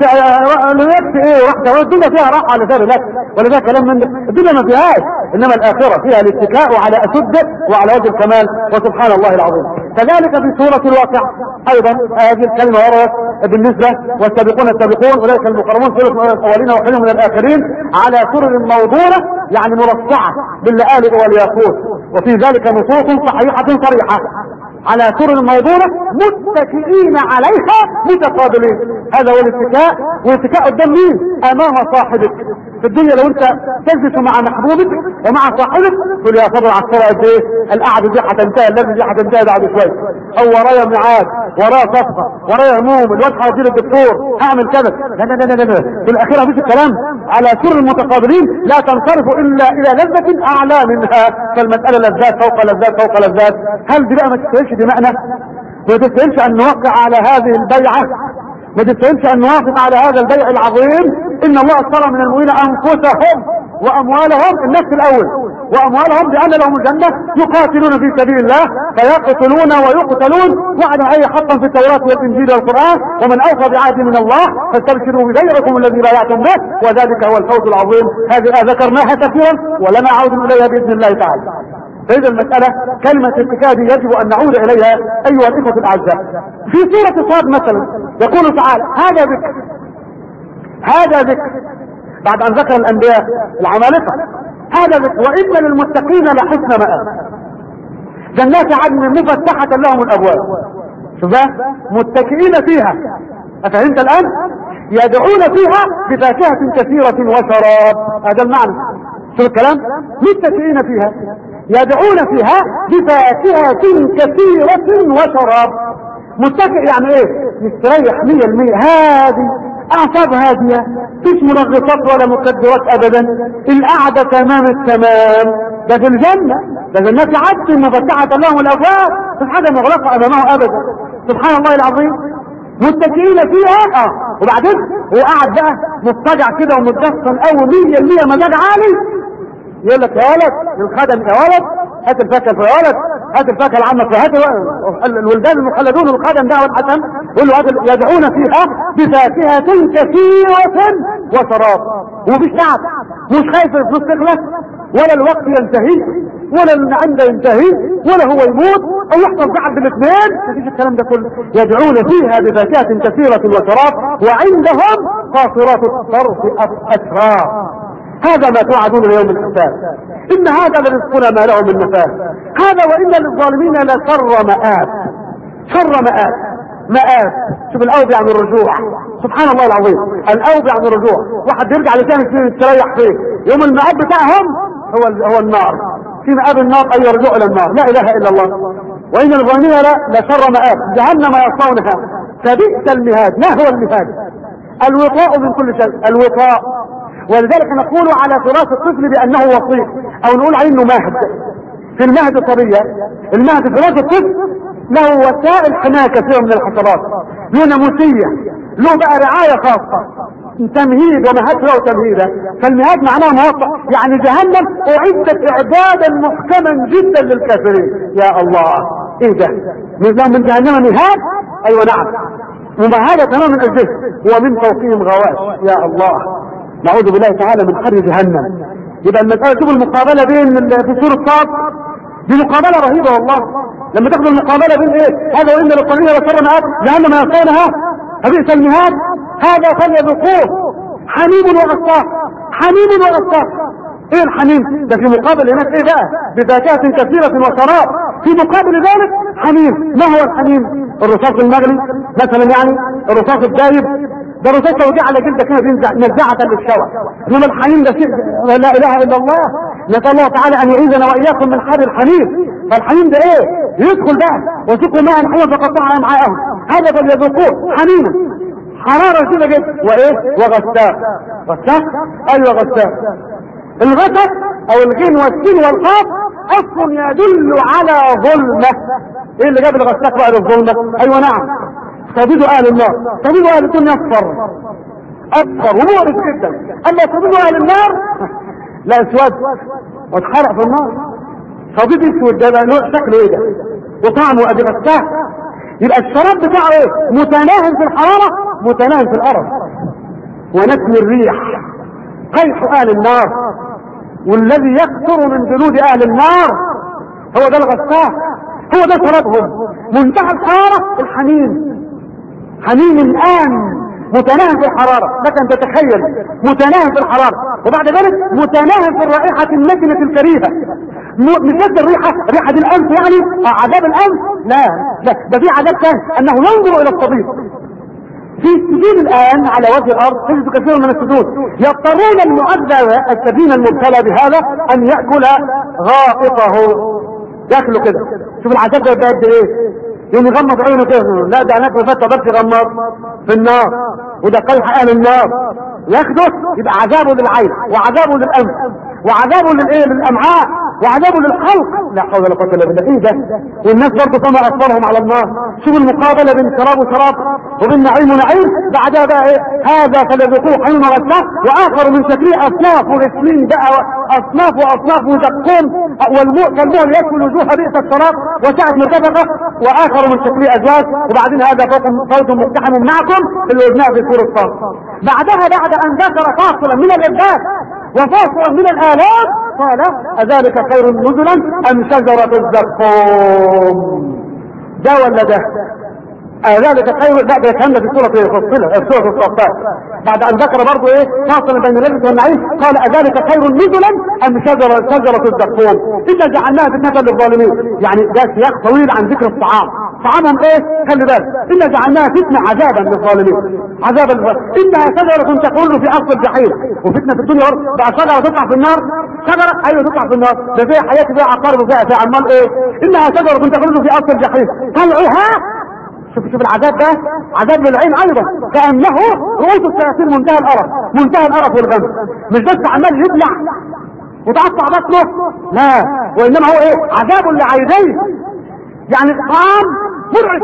يكفي ايه واحده الدنيا فيها راحه على ذلك لك ولا ده كلام من الدنيا ما فيهاش، انما الاخره فيها الاتكاء وعلى اشده وعلى وجه الكمال وسبحان الله العظيم. كذلك في سوره الواقع ايضا هذه الكلمه وردت بالنسبه والسابقون السابقون اولئك المقربون سوره الاولين وخير من الاخرين على سرر موضونه يعني مرصعه باللآلئ والياقوت، وفي ذلك نصوص صحيحه صريحه على سرر موضونة متكئين عليها متقابلين. هذا هو الاتكاء. والاتكاء قدام مين؟ امام صاحبك. في الدنيا لو انت تجلس مع محبوبك ومع صاحبك تقول يا صبر على الصلاة قد ايه؟ القعدة دي هتنتهي، اللذة دي هتنتهي بعد شوية، او ورايا ميعاد، ورايا صفقة، ورايا هموم، الواد هيجي للدكتور، هعمل كذا. لا في الاخير مفيش الكلام. على سرر المتقابلين لا تنصرف الا الى لذة اعلى منها. فالمسألة لذات فوق لذات فوق لذات. هل دي بقى ما تستاهلش بمعنى؟ ما تستاهلش ان نوقع على هذه البيعة، ما تستاهلش ان نوافق على هذا البيع العظيم. ان الله اشترى من المؤمنين انفسهم واموالهم، النفس الاول، واموالهم بان لهم الجنه يقاتلون في سبيل الله فيقتلون ويقتلون وعدا عليه حقا في التوراه والانجيل والقران، ومن اوفى بعهده من الله فاستبشروا ببيعكم الذي بايعتم به وذلك هو الفوز العظيم. هذه ذكرناها كثيرا ولنا عود اليها باذن الله تعالى. فإذا المسألة كلمة الاتكاء دي يجب أن نعود إليها أيها الإخوة الأعزاء. في سورة صاد مثلا يقول تعالى هذا ذكر، هذا ذكر بعد أن ذكر الأنبياء العمالقة، هذا ذكر وإن للمتقين لحسن مآب، جنات عدن مفتحة لهم الأبواب، شوف متكئين فيها، أفهمت الآن؟ يدعون فيها بفاكهة كثيرة وشراب، هذا المعنى. شوف الكلام، متكئين فيها يدعون فيها بفاكهة كثيرة وشراب. متكئ يعني ايه؟ مستريح 100%، هادي، اعصاب هادية، مفيش منغصات ولا مكدرات ابدا، القعدة تمام التمام. ده في الجنة، ده جنات عدن مفتحة لهم الابواب، مفيش حاجة مغلقة امامه ابدا. سبحان الله العظيم. متكئين فيها وبعدين هو قاعد بقى مضطجع كده ومتدفن او 100% مزاج عالي. يقول لك يا ولد للخدم، يا ولد هات الفاكهه، يا ولد هات الفاكهه لعمك، هات الولدان المخلدون الخدم ده والحسن، يقول له يدعون فيها بفاكهه كثيره وشراب، ومفيش تعب، مش خايف الفلوس تخلص ولا الوقت ينتهي ولا العنده ينتهي ولا هو يموت او يحصل تعب بالاثنين، مفيش الكلام ده كله. يدعون فيها بفاكهه كثيره وشراب وعندهم قاصرات الطرف أتراب. هذا ما توعدون ليوم الحساب، إن هذا لرزقنا ما له من نفاذ، هذا وإن للظالمين لشر مآب، شر مآب، مآب. شوف الأوب يعني الرجوع، سبحان الله العظيم، الأوب يعني الرجوع، واحد يرجع لكان يستريح فيه، يوم المآب بتاعهم هو النار، في مآب النار أي رجوع إلى النار، لا إله إلا الله. وإن للظالمين لشر مآب، جهنم يصلونها فبئس المهاد. ما هو المهاد؟ الوقاء من كل شيء، الوقاء. ولذلك نقول على فراش الطفل بأنه وصيف، أو نقول عليه أنه مهد. في المهد طرية، المهد فراش الطفل له وسائل حماية كثيرة من الحشرات، له ناموسية، له بقى رعاية خاصة، تمهيد ومهد له تمهيدا. فالمهاد معناه موقع، يعني جهنم أعدت إعدادا محكما جدا للكافرين. يا الله، إيه ده؟ من جهنم مهاد؟ أيوة نعم، ممهدة تماما الجسم ومن فوقهم غواش. يا الله، نعوذ بالله تعالى من حر جهنم. يبقى المسألة، شوف المقابلة بين في سورة صاد، دي مقابلة رهيبة والله. لما تاخد المقابلة بين ايه؟ هذا وإن للظالمين لشر مآب، جهنم يصلونها فبئس المهاد، هذا فليذوقوه حميم وغساق، حميم وغساق. ايه الحميم؟ ده في مقابل هناك ايه بقى؟ بفاكهة كثيرة وشراب، في مقابل ذلك حميم. ما هو الحميم؟ الرصاص المغلي مثلا، يعني الرصاص الدايب، ده الرصاص لو جه على جلدك كده بينزع نزعة للشوى. انما الحميم ده شيء لا اله الا الله. نسأل الله تعالى ان يعيذنا واياكم من حر الحميم. فالحميم ده ايه؟ يدخل بقى وسقوا ماء حميما فقطع امعاءهم، هذا فليذوقوه حميما، حرارة كده جدا، وايه؟ وغساق. غساق؟ ايوه غساق. الغسق او الغين والسين والقاف اصل يدل على ظلمة. ايه اللي جاب الغساق بقى للظلمة؟ ايوه نعم، صديد اهل النار. صديد اهل الدنيا اصفر ومؤرق جدا، اما صديد اهل النار لا اسود واتحرق في النار. صديد اسود ده بقى شكله ايه ده؟ وطعمه ادي غساق. يبقى الشراب بتاعه ايه؟ متناهي في الحرارة، متناهي في القرف، ونسم الريح، قيح اهل النار. والذي يكثر من جلود اهل النار هو ده الغساق، هو ده شرابهم. منتهى الحرارة الحميم، حميم الان متناهي في الحرارة، لك ان تتخيل، متناهي في الحرارة، وبعد ذلك متناهي في الرائحة اللكنة الكريهة. مش بس الريحة، ريحة الانف يعني عذاب الانف، لا ده في عذاب ثاني، انه ينظر الى الطبيب. في السجون الان على وجه الارض تجد كثير من السجون يضطرون المؤذى السجين المبتلى بهذا ان يأكل غائطه، ياكله كده. شوف العذاب ده قد ايه، يوم يغمض عينه كده، لا ده هناك مفتة بس يغمض في النار، وده قيح اهل النار، ياخده يبقى عذابه للعين وعذابه للانف وعذابه للايه، للامعاء وعذابه للخلق. لا حول ولا قوه الا بالله. ايه ده؟ والناس برضه طمع اطفالهم على النار. شوف المقابله بين شراب وشراب وبين نعيم ونعيم. بعدها بقى ايه؟ هذا فليذوقوه حميم وغساق، واخر من شكله اصناف وغسلين بقى، اصناف واصناف وزقوم، كالمؤل ياكل وجوه بئس الشراب وسعت مرتفقه، واخر من شكله ازواج، وبعدين هذا صوت مقتحم معكم اللي قلناه في سوره صاد. بعدها بعد ان ذكر فاصلا من الابداع وفاصلا من الالام قال اذلك خير نزلا ام شجرة الزقوم؟ ده ولا ده؟ ذلك خير. لا ده كان في سورة الصفات بعد ان ذكر برضه ايه فاصل بين اللذة والنعيم قال اذلك خير نزلا ام شجرة الزقوم انا جعلناها فتنة للظالمين. يعني ده سياق طويل عن ذكر الطعام. طعامهم ايه؟ خلي بالك انا جعلناها فتنة عذابا للظالمين. عذابا انها شجرة تقول في اصل الجحيم. وفتنة في الدنيا بقى شجرة تطلع في النار. شجرة ايوه تطلع في النار. ده فيها حياتي فيها عقارب وفيها عمال ايه؟ انها شجرة تقول في اصل الجحيم طلعوها. شوف العذاب ده عذاب للعين ايضا كأنه رؤوس الشياطين منتهى القرف والغم. مش بس عمال يبلع وتقطع بطنه لا وانما هو ايه عذاب لعينيه. يعني طعام مرعب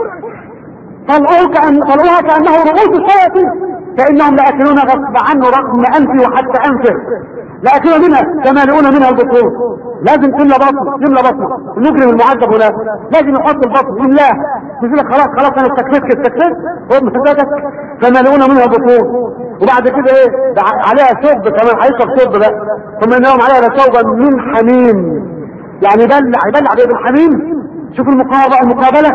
طلعوها كأنه رؤوس الشياطين فإنهم لأكلون غصب عنه رغم أنفه وحتى أنفه لأكلون منها كمالئون منها البطون. لازم تملى بطنه المجرم المعذب هنا لازم يحط البطن يملاه يقول لك خلاص انا استكفيت ومحتاجك كمالئون منها البطون. وبعد كده ايه عليها ثوب كمان هيشرب ثوب بقى ثم انهم عليها ثوبا من حميم. يعني يبلع بالحميم. شوف المقابلة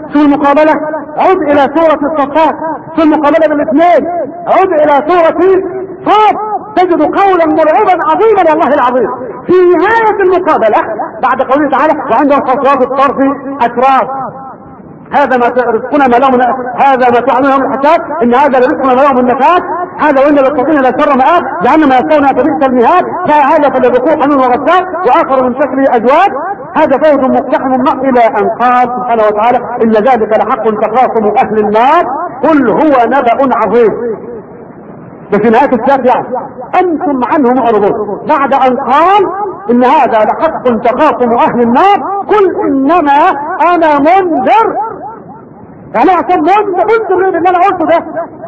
عود الى سورة الصفات. شوف المقابلة بالاثنين عود الى سورة صاد تجد قولا مرعبا عظيما والله العظيم في نهاية المقابلة بعد قوله تعالى وعنده خطوات الطرف اتراف هذا ما رزقنا ما لهم هذا ما تعلمون يوم الحساب ان هذا لرزقنا ما لهم النفاس هذا وان للطاغين لا شر مآب لان ما يسقون فبئس المهاد فهذا فليذوقوه حميم وغساق واخر من شكله ازواج هذا فوز مقتحم الى ان قال سبحانه وتعالى ان ذلك لحق تخاصم اهل النار قل هو نبأ عظيم. ده في نهاية السياق يعني انتم عنه معرضون بعد ان قال ان هذا لحق تخاصم اهل النار قل انما انا منذر. يعني عشان منذر اللي انا قلته ده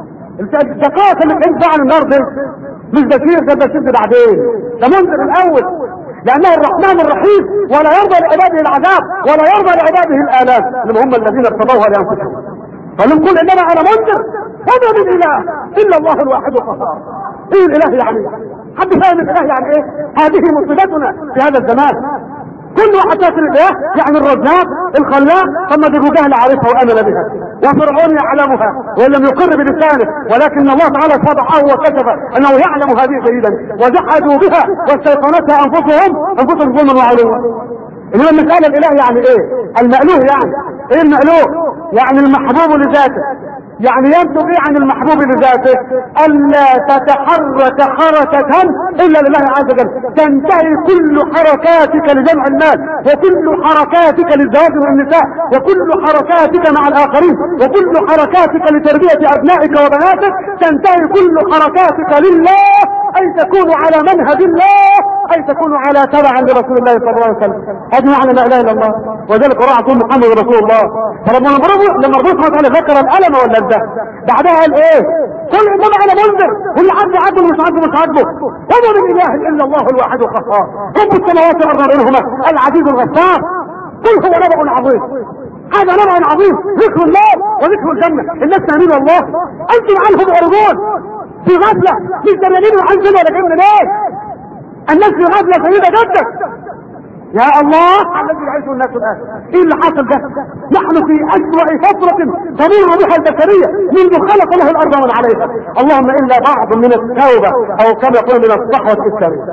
التقاصم اللي كان عن النار ده مش بشير ده بعدين ده منذر الاول لانه الرحمن الرحيم ولا يرضى لعباده العذاب ولا يرضى لعباده الالام اللي هم الذين ارتضوها لانفسهم. فنقول انما انا منذر وما من اله الا الله الواحد القهار. ايه الاله يعني؟ حد فاهم الاله يعني ايه؟ هذه مصيبتنا في هذا الزمان. كل واحد فاكر الاله يعني الرزاق الخلاق. ثم ابو جهل عرفها وامن بها وفرعون يعلمها وان لم يقر بلسانه ولكن الله تعالى فضحه وكشف انه يعلم هذه جيدا وجحدوا بها واستيقنتها انفسهم ظلما وعلوا. انما المسألة الاله يعني ايه؟ المألوه يعني ايه المألوه؟ يعني المحبوب لذاته. يعني يبدو ايه عن المحبوب لذاته؟ الا تتحرك حركة الا لله عز وجل تنتهي كل حركاتك لجمع المال وكل حركاتك للزواج من النساء وكل حركاتك مع الاخرين وكل حركاتك لتربية ابنائك وبناتك تنتهي كل حركاتك لله اي تكون على منهج الله اي تكون على تبعا لرسول الله صلى الله عليه وسلم. هذا معنى لا اله الا الله وذلك قراءة محمد رسول الله. فربنا لما ربنا سبحانه وتعالى ذكر الالم واللذة بعدها قال ايه؟ قل انما انا منذر واللي عاجبه مش عاجبه وما من اله الا الله الواحد القهار رب السماوات والارض بينهما العزيز الغفار. قل هو نبأ عظيم. هذا نبأ عظيم ذكر الله وذكر الجنة. الناس تأمين الله انتم عنهم معرضون في غفلة مش دريانين وعايزين ولا جايين ليه؟ الناس في غفلة سيدة جدا. يا الله الذي يعيشه الناس الآن ايه اللي حصل ده؟ نحن في أسوأ فترة تمر بها البشرية منذ خلق الله الأرض ومن عليها. اللهم إلا بعض من التوبة أو كما يقول من الصحوة الإسلامية.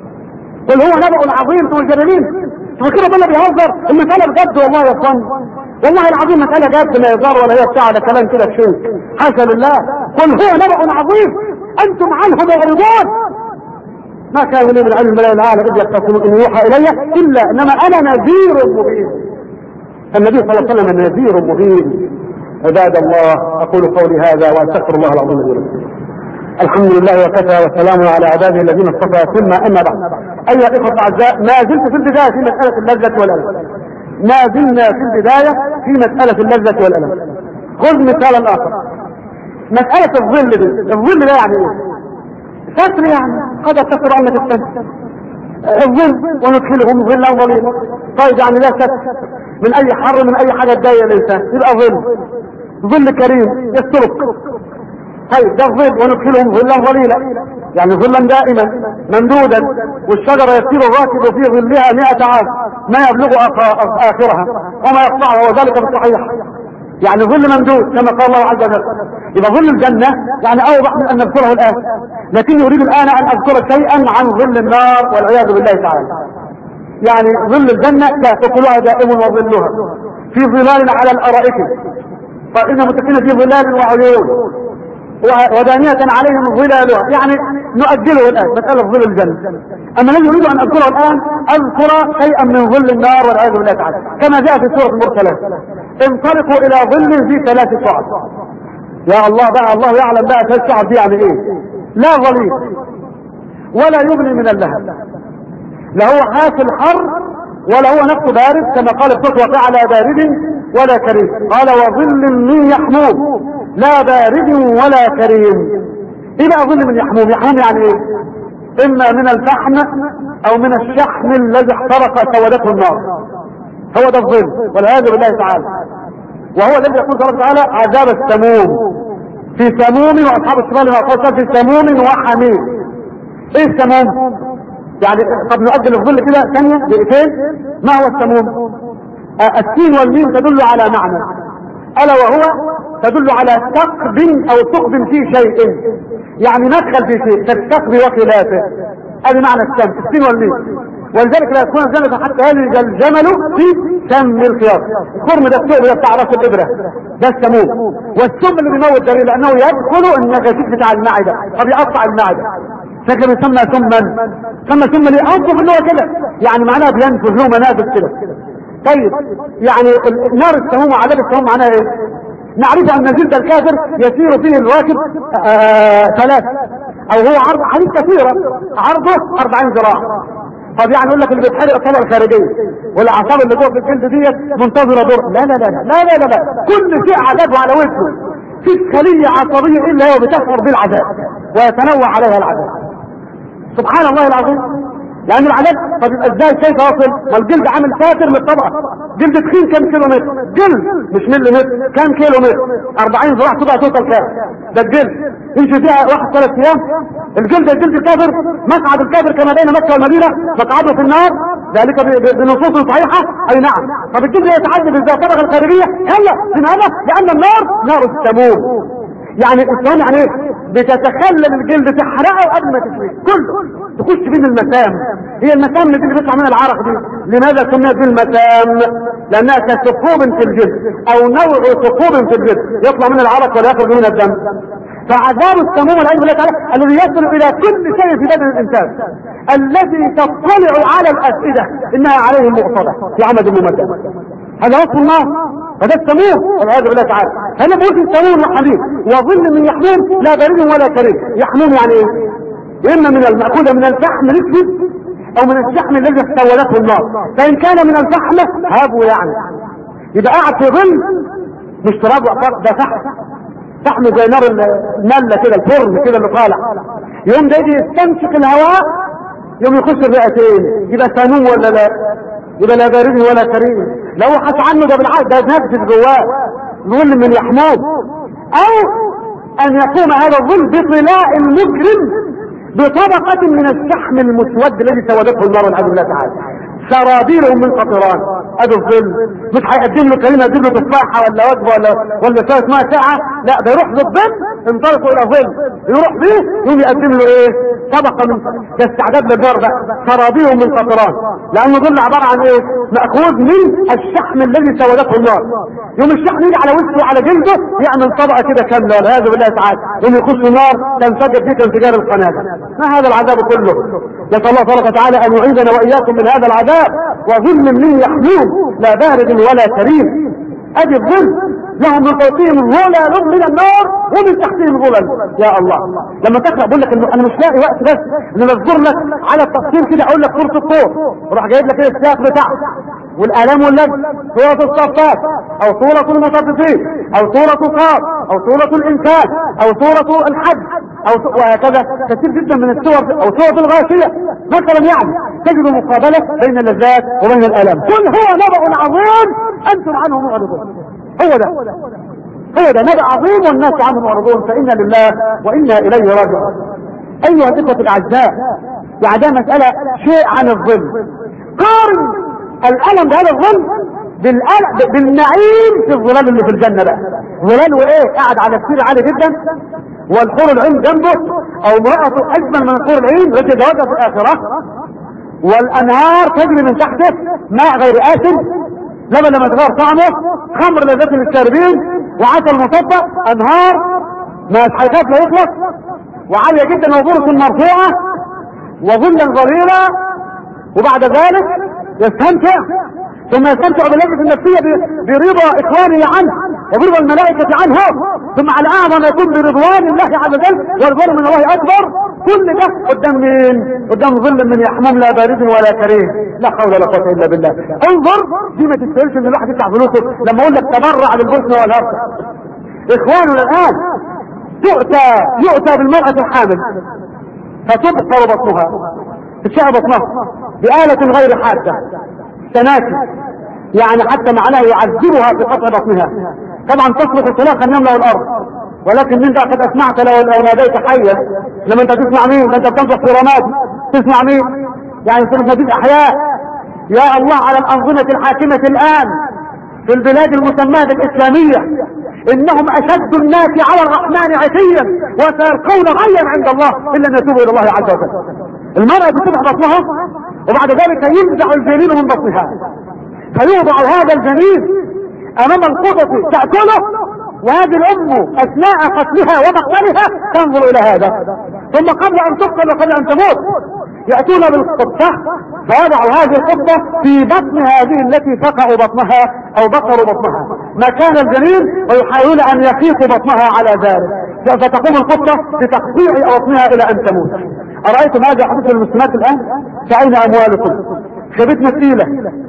قل هو نبأ عظيم انتم الجبلين فكده بالله بيهزر المسألة بجد والله يا اخوان والله العظيم مسألة جد ما يهزر ولا هي بتاع ده كلام كده شيء حاشا لله. قل هو نبأ عظيم انتم عنه معرضون ما كان لي من علم لا اله الا يختصمون ان يوحى الي الا انما انا نذير مبين. النبي صلى الله عليه وسلم نذير مبين. عباد الله اقول قولي هذا واستغفر الله العظيم لي ولكم. الحمد لله وكفى وسلام على عباده الذين اصطفى ثم اما بعد. ايها الاخوه الاعزاء ما زلت في البدايه في مساله اللذه والالم. ما زلنا في البدايه في مساله اللذه والالم. خذ مثالا اخر مساله الظل دي. الظل ده يعني ايه؟ ستر يعني قد تستر عنك الشمس الظل وندخلهم ظلا ظليلا. طيب يعني لا ستر من اي حر من اي حاجه تضايق الانسان يبقى ظل كريم يسترك. طيب ده الظل وندخلهم ظلا ظليلا. يعني ظلا دائما ممدودا، والشجرة يسير الراكب في ظلها 100 عام ما يبلغ آخرها وما يقطعها، وذلك بالصحيح. يعني ظل ممدود كما قال الله عز وجل. يبقى ظل الجنة يعني أوضح من أن نذكره الآن، لكن يريد الآن أن أذكر شيئا عن ظل النار والعياذ بالله تعالى. يعني ظل الجنة تأكلها دائم وظلها في ظلال على الأرائك، فإن متكئين في ظلال وعيون ودانية عليهم ظلالها، يعني نؤجله الآن مسألة ظل الجنة. أما الذي يريد أن أذكره الآن أذكر شيئا من ظل النار والعياذ بالله تعالى، كما جاء في سورة المرسلات: انطلقوا إلى ظل في 3 شعب. يا الله بقى، الله يعلم بقى 3 شعب دي يعني إيه. لا ظليل ولا يغني من اللهب، لا هو حاصل حر ولا هو نفسه بارد، كما قال الفتوى على بارد ولا كريم. قال وظل من يحموم لا بارد ولا كريم. ايه بقى ظل من يحموم؟ يحموم يعني ايه؟ اما من الفحم او من الشحم الذي احترق سودته النار، هو ده الظل والعياذ بالله تعالى. وهو الذي يقول الله تعالى عذاب السموم، في سموم، واصحاب الشمال ما قال في سموم وحميم. ايه السموم؟ يعني طب نؤجل الظل كده ثانية دقيقتين. ما هو السموم؟ السين والميم تدل على معنى، ألا وهو تدل على ثقب أو ثقب في شيء، يعني مدخل في شيء كالثقب وخلافه. هذا معنى السين والميم. ولذلك لا يكون الجنة حتى يلج الجمل في سم الخياط. الخرم ده الثقب ده بتاع راس الإبرة، ده السموم. والسم اللي بيموت دليل لأنه يدخل النجاسيس بتاع المعدة فبيقطع المعدة، شكله بيسمى ثم ليه أوصف اللي هو كده، يعني معناها بينفذ له منافذ كده. طيب يعني نار السموم وعذاب السموم معناها ايه؟ نعرف ان جلد الكافر يسير فيه الراكب 3 او هو عرض حديث كثيرة عرضه 40 ذراع. طب يعني يقول لك اللي بيتحرق الطبقة الخارجية والاعصاب اللي جوه في الجلد ديت منتظرة دور. لا لا لا لا لا لا لا، كل شيء عذابه على وجهه. في خلية عصبية الا هو بتشعر بالعذاب ويتنوع عليها العذاب. سبحان الله العظيم. لأن العذاب طب يبقى ازاي كيف يصل؟ ما الجلد عامل ساتر للطبقة. جلد تخين كم كيلو متر؟ جلد مش ملي متر، كم كيلو متر؟ 40 ذراع تبقى توصل كام؟ ده الجلد يمشي فيها 1 3 ايام. الجلد الكافر، مقعد الكافر كما بين مكة والمدينة مقعده في النار، ذلك بنصوص صحيحة. اي نعم. طب الجلد يتعذب ازاي الطبقة الخارجية؟ هلا لماذا؟ لأن النار نار السموم. يعني الاسلام يعني ايه؟ بتتخلل الجلد تحرقه قبل ما تشويه كله، تخش بين المسام. هي المسام اللي بيطلع منها العرق دي. لماذا سميت بالمسام؟ لانها كثقوب في الجلد او نوع ثقوب في الجلد يطلع من العرق ولا يخرج من الدم. فعذاب السموم والعياذ بالله تعالى الذي يصل الى كل شيء في بدن الانسان، الذي تطلع على الافئده انها عليهم مؤصده في عمد ممدد. هذا وصف النار، هذا السموم والعياذ بالله تعالى. هنا بقول السموم وحميم وظل من يحموم لا بارد ولا كريم. يحموم يعني ايه؟ اما من المأخوذة من الفحم الاسود او من الشحم الذي استولته النار. فان كان من الفحم هابوا يعني يبقى قاعد في ظل مش تراب وقفار، ده فحم زي نار النلة كده، الفرن كده اللي طالع. يوم ده يجي يستنشق الهواء يوم يخش الرئتين، يبقى سموم ولا لا؟ يبقى لا بارد ولا كريم. لو حس عنه ده بالعكس ده نفس جواه ظل من يحموم. او ان يقوم هذا الظل بطلاء المجرم بطبقة من الشحم المسود الذي سودته النار والعياذ بالله تعالى. سرابيلهم من قطران. ادي الظل مش هيقدم له كريمه، يقدم له تفاحه ولا وجبه ولا شويه ماء ساعه، لا ده يروح للظل. انطلقوا الى ظل يروح بيه يقوم يقدم له ايه؟ طبقه من كاستعداد للنار بقى. سرابيلهم من قطران، لانه ظل عباره عن ايه؟ ماخوذ من الشحم الذي سودته النار. يوم الشحم يجي على وشه وعلى جلده يعمل طبقه كده كامله والعياذ بالله تعالى. يوم يخش النار تنفجر فيه انفجار القنابل. ما هذا العذاب كله؟ نسال الله تبارك وتعالى ان يعيذنا واياكم من هذا العذاب. وظل من يحموم لا بارد ولا كريم. ادي الظل لهم من فوقهم ظلال من النار ومن تحتهم ظلل. يا الله لما تقرا بقول لك انا مش لاقي وقت بس ان اذكر لك على التفصيل كده اقول لك سوره الطور وراح جايب لك كده السياق بتاعه والالام واللجم، سوره الصفات او سوره المطففين او سوره قاف او سوره الانسان او سوره الحج او وهكذا كثير جدا من السور او سوره الغاشيه مثلا. يعني تجد مقابله بين اللذات وبين الالام. قل هو نبأ عظيم انتم عنه معرضون. هو ده نبأ عظيم والناس عنه معرضون. فإنا لله وإنا إليه راجعون. ايها الاخوة الاعزاء، يعني ده مسألة شيء عن الظل. قارن الألم بهذا الظل بالنعيم في الظلال اللي في الجنة بقى. ظلال وايه؟ قاعد على سرير عالي جدا والحور العين جنبه او امرأته اجمل من الحور العين التي جوازها في الاخرة، والانهار تجري من تحته ماء غير آسن، لبن لما يتغير طعمه، خمر لذات للشاربين، وعسل مصفى، انهار ما حيثات لا يخلص، وعالية جدا وفرس مرفوعة وظلا ظليلا. وبعد ذلك يستمتع، ثم يستمتع باللذة النفسية برضا إخوانه عنه وبرضا الملائكة عنه، ثم على أعظم يكون برضوان الله عز وجل والبر من الله أكبر. كل ده قدام مين؟ قدام ظل من يحموم لا بارد ولا كريم. لا حول ولا قوة إلا بالله. انظر، دي ما تستاهلش إن الواحد يدفع فلوسه لما أقول لك تبرع للبوسنة والهرسة. إخواننا الآن يؤتى بالمرأة الحامل فتبقر بطنها، تشع بطنها بآلة غير حادة سناتي، يعني حتى معناه يعذبها في قطع بطنها. طبعا تصرخ صراخا يملأ الارض، ولكن من ده قد اسمعت لو ناديت حيا. لما انت تسمع مين؟ انت بتنفخ في رماد، تسمع مين؟ يعني في احياء. يا الله على الانظمة الحاكمة الان في البلاد المسماة الاسلامية، انهم اشد الناس على الرحمن عتيا وسيلقون غيا عند الله الا ان يتوبوا الى الله عز وجل. المرأة بتفتح بطنها وبعد ذلك ينزع الجنين من بطنها، فيوضع هذا الجنين امام القطط تأكله، وهذه الام اثناء قتلها ومقتلها تنظر الى هذا، ثم قبل ان تقتل وقبل ان تموت يأتون بالقطة فيضعوا هذه القطة في بطن هذه التي فقعوا بطنها او بقروا بطنها مكان الجنين، ويحاولون ان يفيقوا بطنها على ذلك، فتقوم القطة بتقطيع بطنها الى ان تموت. أرأيتم هذا حدث للمسلمات الآن؟ فأين أموالكم؟ خيبتنا تقيلة،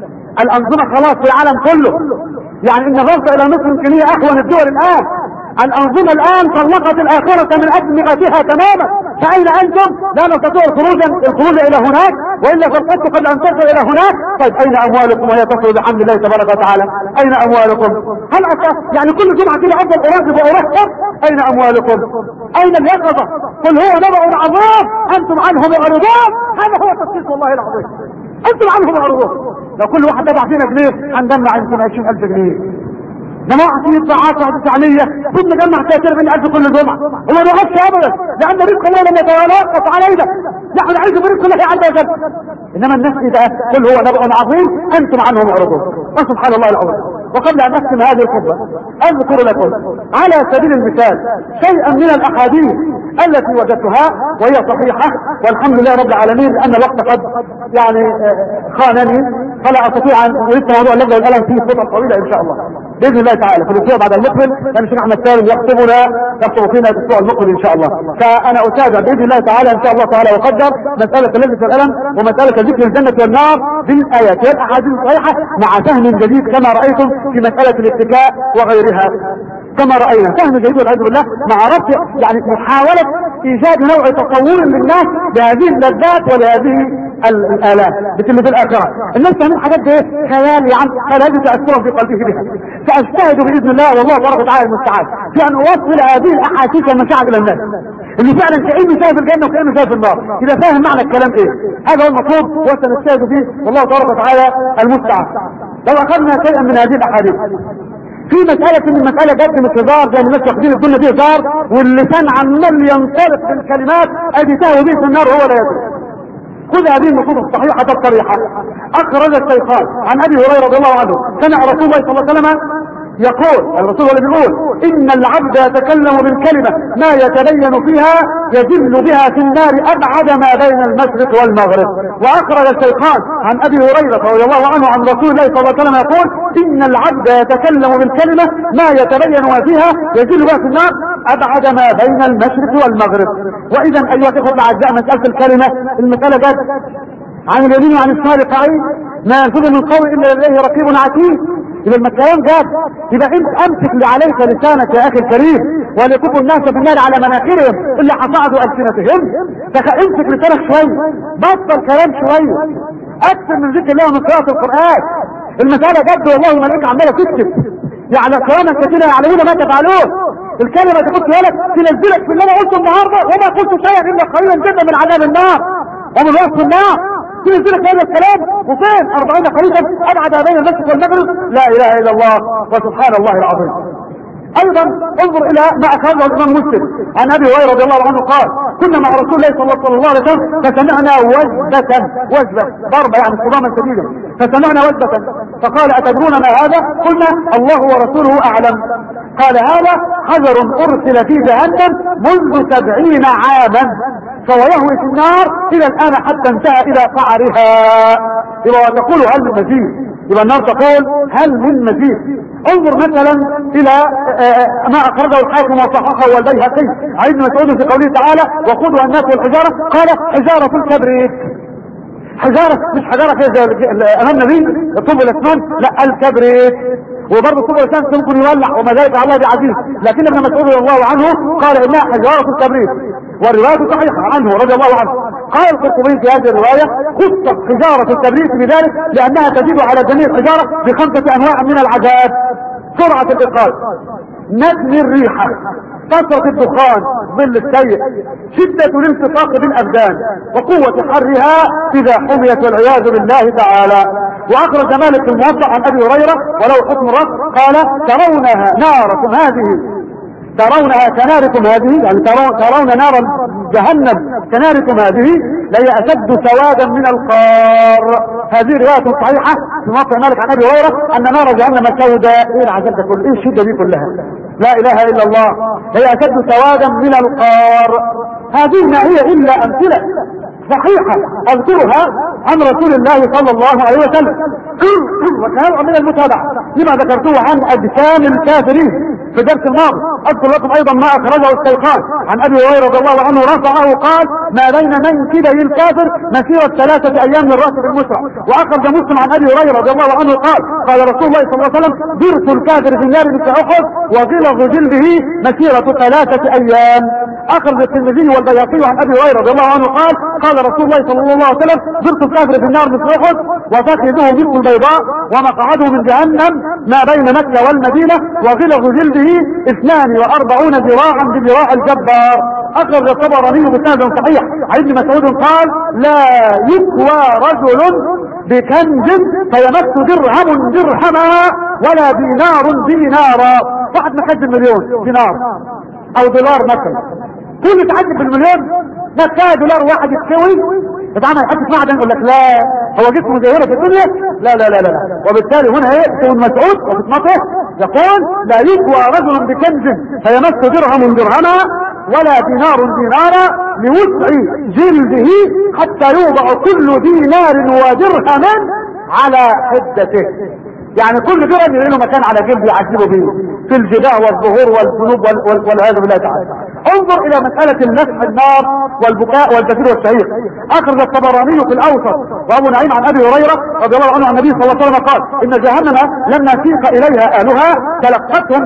الأنظمة خلاص في العالم كله، يعني إن غلطة إلى مصر يمكن هي أهون الدول الآن. الأنظمة الآن طلقت الآخرة من أدمغتها تماما، فأين أنتم؟ لا نستطيع الخروج إلى هناك، وإلا فالقدس قبل أن تصل إلى هناك. طيب أين أموالكم وهي تصل بحمد الله تبارك وتعالى؟ أين أموالكم؟ هل يعني كل جمعة كده أفضل أراقب وأرحب؟ أين أموالكم؟ أين اليقظة؟ قل هو نبأ عظيم أنتم عنه معرضون. هذا هو تخصيص والله العظيم، أنتم عنه معرضون. لو كل واحد دفع فينا جنيه هنجمع يمكن 20,000 جنيه. جماعة في الطاعات وعدسانية ثم نجمع 30,000 كل جمعة، وما نغفش ابدا لان رزق الله لم يتوقف علينا، نحن نعيش برزق الله عز وجل. انما الناس اذا قل هو نبأ عظيم انتم عنه معرضون. وسبحان الله العظيم. وقبل ان اختم هذه الخطبة اذكر لكم على سبيل المثال شيئا من الاحاديث التي وجدتها وهي صحيحة والحمد لله رب العالمين، لان الوقت قد يعني خانني فلا استطيع ان اريد موضوع اللغة والقلم فيه خطب طويلة ان شاء الله باذن الله تعالى في الاسبوع بعد المقبل، لان الشيخ احمد سالم يخطب فينا الاسبوع المقبل ان شاء الله. فانا اتابع باذن الله تعالى ان شاء الله تعالى وقدر مساله اللذة والالم ومساله ذكر الجنه والنار بالايات والاحاديث الصحيحه مع فهم جديد كما رايتم في مساله الاتكاء وغيرها، كما راينا فهم جديد والعياذ بالله مع ربط يعني محاوله ايجاد نوع تصور للناس بهذه اللذات ولهذه الالام اللي في الاخره. الناس تعمل حاجات ايه؟ خيال، يعني قال هذه تاثرهم في قلبه بها. ساجتهد باذن الله والله تبارك وتعالى المستعان في ان اوصل هذه الاحاسيس والمشاعر الى الناس اللي فعلا كانه شايف الجنه وكانه شايف النار، اذا فاهم معنى الكلام ايه. هذا هو المطلوب وسنجتهد فيه والله تبارك وتعالى المستعان. لو اخذنا شيئا من هذه الاحاديث في مسألة ان المسألة جد مش هزار زي الناس واخدين الدنيا دي هزار واللسان عمال ينطلق بالكلمات ادي تهوي به في النار وهو لا يدري. خذ هذه النصوص الصحيحة الصريحة. اخرج الشيخان عن ابي هريرة رضي الله عنه سمع رسول الله صلى الله عليه وسلم يقول، الرسول اللي بيقول ان العبد يتكلم بالكلمة ما يتبين فيها يجل بها في النار ابعد ما بين المشرق والمغرب. واخرج الشيخان عن ابي هريرة رضي الله عنه عن رسول الله صلى الله عليه وسلم يقول ان العبد يتكلم بالكلمة ما يتبين فيها يجل بها في النار ابعد ما بين المشرق والمغرب. واذا ايها الاخوة الاعزاء مسألة الكلمة المسألة جد عن اليمين وعن الشمال قعيد ما يلفظ من قول الا لديه رقيب عتيد. يبقى الكلام جاد، يبقى انت امسك لعليك لسانك يا اخي الكريم وليكب الناس في النار على مناخرهم الا حصعدوا السنتهم. امسك لسانك شويه، بطل كلام شويه، اكثر من ذكر الله ومن قراءة القرآن. المسألة جد والله الملائكة عمالة تكتب يعني كلاما كثيرا يعلمون ما تفعلون. الكلمة تقول لك تنزلك في اللي انا قلته النهارده، وما قلت شيئا الا قليلا جدا من عذاب النار ومن وصف النار. تنزلك هذا الكلام وفين 40 خريفا ابعد بين المشرق والمغرب. لا اله الا الله وسبحان الله العظيم. ايضا انظر الى ما اخرجه الامام مسلم عن ابي هريره رضي الله عنه قال: كنا مع رسول الله صلى الله عليه وسلم فسمعنا وجبه ضربه يعني صداما شديدا، فسمعنا وجبه فقال: اتدرون ما هذا؟ قلنا: الله ورسوله اعلم. قال: هذا حجر ارسل في جهنم منذ 70 عاما فهو يهوي في النار الى الان حتى انتهى الى قعرها. يبقى تقول هل من مزيد؟ يبقى النار تقول هل من مزيد؟ انظر مثلا الى ما اخرجه الحاكم وصححه والبيهقي عن ابن مسعود في قوله تعالى: وقودها الناس والحجاره، قال: حجاره الكبريت. حجاره مش حجاره كده امامنا دي الطوب والاسنان، لا الكبريت. وبرضه الطوب والاسنان ممكن يولع وما ذلك على الله بعزيز، لكن ابن مسعود رضي الله عنه قال انها حجاره الكبريت، والروايه صحيحه عنه رضي الله عنه. قال القرطبي في هذه الروايه: خصت حجاره الكبريت بذلك لانها تزيد على جميع الحجاره ب5 انواع من العذاب: سرعه الايقاظ، نتن الريحه، كثرة الدخان، ظل السيء، شدة الالتصاق بالابدان، وقوة حرها اذا حميت والعياذ بالله تعالى. واخرج مالك في الموطأ عن ابي هريرة ولو حكم الرد قال: ترونها ناركم هذه، ترونها كناركم هذه، يعني ترون نار جهنم كناركم هذه لهي اشد سوادا من القار. هذه رواية صحيحة في موطأ مالك عن ابي هريرة ان نار جهنم سوداء. ايه العذاب ده كله؟ ايه الشدة دي كلها؟ لا اله الا الله. هي اشد سوادا من القار. هذه ما هي الا امثلة صحيحة اذكرها عن رسول الله صلى الله عليه وسلم، وكان من المتابعة لما ذكرته عن اجسام الكافرين في درس الماضي. اذكر لكم ايضا ما اخرجه الشيخان عن ابي هريره رضي الله عنه رفعه قال: ما بين منكبي الكافر مسيرة 3 ايام من راسه المشرع. واخرج مسلم عن ابي هريره رضي الله عنه قال رسول الله صلى الله عليه وسلم: ضرس الكافر في النار مثل احد وغلظ جلده مسيرة 3 ايام. اخرج الترمذي والبيهقي عن ابي هريره رضي الله عنه قال رسول الله صلى الله عليه وسلم: ضرس الكافر في النار مثل احد وفخذه مثل البيضاء ومقعده من جهنم ما بين مكة والمدينة وغلظ جلده 42 ذراعا بذراع الجبار. اخرج الطبراني بسند صحيح عن ابن مسعود قال: لا يكوى رجل بكنز فيمس درهم درهما ولا دينار دينارا. واحد مخزن مليون دينار او دولار مثلا، كل تعجب بالمليون ما كان دولار واحد يتسوي يتعمل حته معدن. يقول لك لا هو جسمه زينا في الدنيا، لا لا لا لا. وبالتالي هنا ايه ابن مسعود وفتمته يقول: لا يكوى رجل بكنز فيمس درهم درهما ولا دينار دينارا لوسع جلده حتى يوضع كل دينار ودرهم على حدته. يعني كل درهم يلاقي له مكان على جلد يعذبه به في الجداع والظهور والذنوب والعياذ بالله تعالى. انظر الى مسألة مسح النار والبكاء والزفير والشهيق. اخرج الطبراني في الاوسط وابو نعيم عن ابي هريرة رضي الله عنه عن النبي صلى الله عليه وسلم قال: ان جهنم لما سيق اليها اهلها تلقتهم